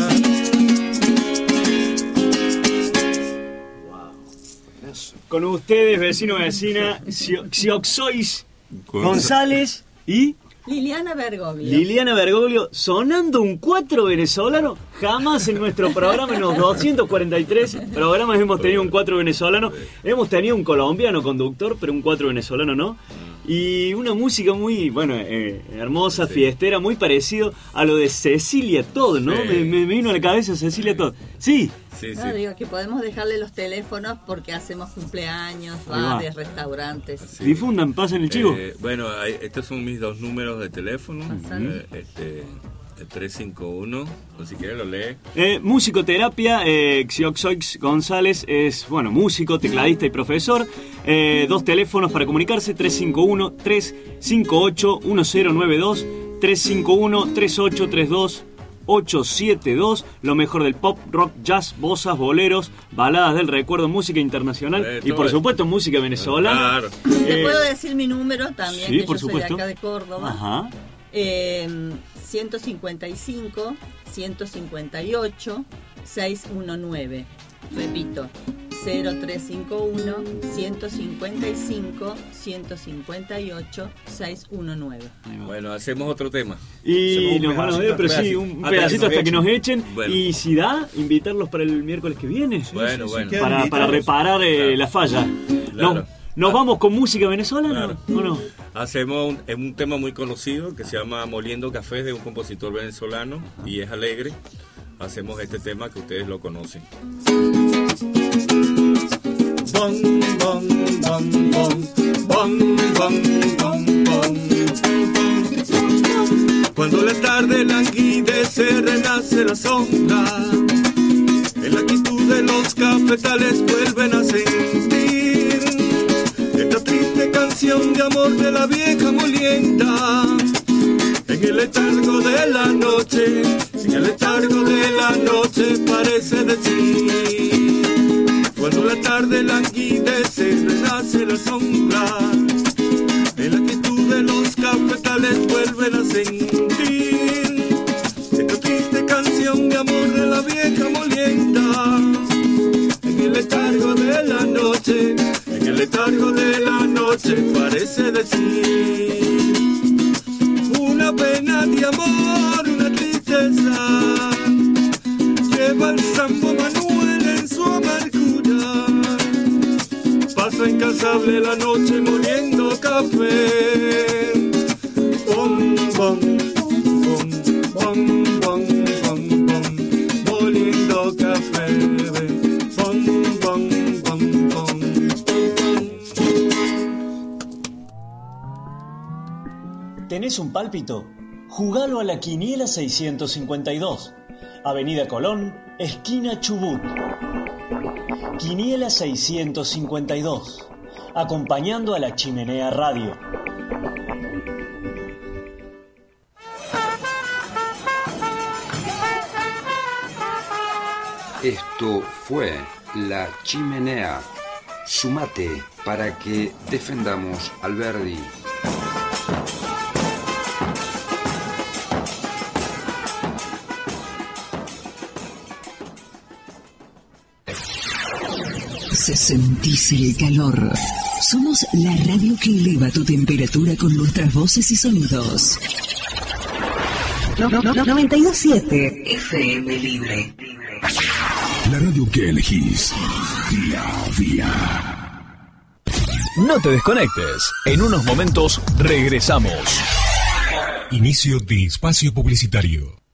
Con ustedes, vecino, vecina, Xioxois González y Liliana Bergoglio. Liliana Bergoglio, sonando un cuatro venezolano. Jamás en nuestro programa, en los doscientos cuarenta y tres programas, hemos tenido un cuatro venezolano. Hemos tenido un colombiano conductor, pero un cuatro venezolano no. Y una música muy, bueno, eh, hermosa, sí, fiestera, muy parecido a lo de Cecilia Todd, ¿no? Sí. Me, me vino a la cabeza Cecilia Todd. Sí. Sí, no, sí. Digo que podemos dejarle los teléfonos porque hacemos cumpleaños, bares, restaurantes. Sí. Difundan, pasen el chivo. Eh, bueno, hay, estos son mis dos números de teléfono. Eh, este, el tres cinco uno, o si quieres lo lee. Eh, musicoterapia, eh, Xioxoix González es, bueno, músico, tecladista y profesor. Eh, dos teléfonos para comunicarse, tres cinco uno, tres cinco ocho, uno cero nueve dos, tres cinco uno, tres ocho tres dos, ocho siete dos, lo mejor del pop, rock, jazz, bossas, boleros, baladas del recuerdo, música internacional eh, y por supuesto es. música venezolana. Claro. ¿Te eh, puedo decir mi número también? Sí, que por yo supuesto. Soy de acá de Córdoba. Ajá. Eh, ciento cincuenta y cinco, ciento cincuenta y ocho, seiscientos diecinueve. Repito, cero tres cinco uno, ciento cincuenta y cinco, ciento cincuenta y ocho, seiscientos diecinueve. Bueno, hacemos otro tema. Y nos van a ver, pero sí, un ah, pedacito hasta que nos echen. Bueno. Y si da, invitarlos para el miércoles que viene. Bueno, bueno. Para, para reparar eh, claro. la falla. Claro. No, ¿Nos vamos con música venezolana claro. o no? Hacemos un, un tema muy conocido que se llama Moliendo Café, de un compositor venezolano y es alegre. Hacemos este tema que ustedes lo conocen. Bon, bon, bon, bon, bon, bon, bon, bon. Cuando la tarde languidece, renace la sombra. En la quietud de los cafetales vuelven a sentir esta triste canción de amor de la vieja molienda. En el letargo de la noche, en el letargo de la noche parece decir. Cuando la tarde languidece, renace la sombra. En la quietud de los cafetales vuelven a sentir esta triste canción de amor de la vieja molienda. En el letargo de la noche, en el letargo de la noche parece decir. Una pena de amor, una tristeza, lleva el Santo Manuel en su amargura. Pasa incansable la noche moliendo café. Bom, bom, bom, bom, bom, bom, bom, moliendo café. Bom, bom, bom, bom. ¿Tenés un pálpito? Jugalo a la Quiniela seiscientos cincuenta y dos. Avenida Colón, esquina Chubut. Quiniela seiscientos cincuenta y dos. Acompañando a la Chimenea Radio. Esto fue La Chimenea. Sumate para que defendamos al Verdi. hace sentís el calor. Somos la radio que eleva tu temperatura con nuestras voces y sonidos. No, no, no, noventa y dos punto siete F M Libre. La radio que elegís día a día. No te desconectes. En unos momentos regresamos. Inicio de espacio publicitario.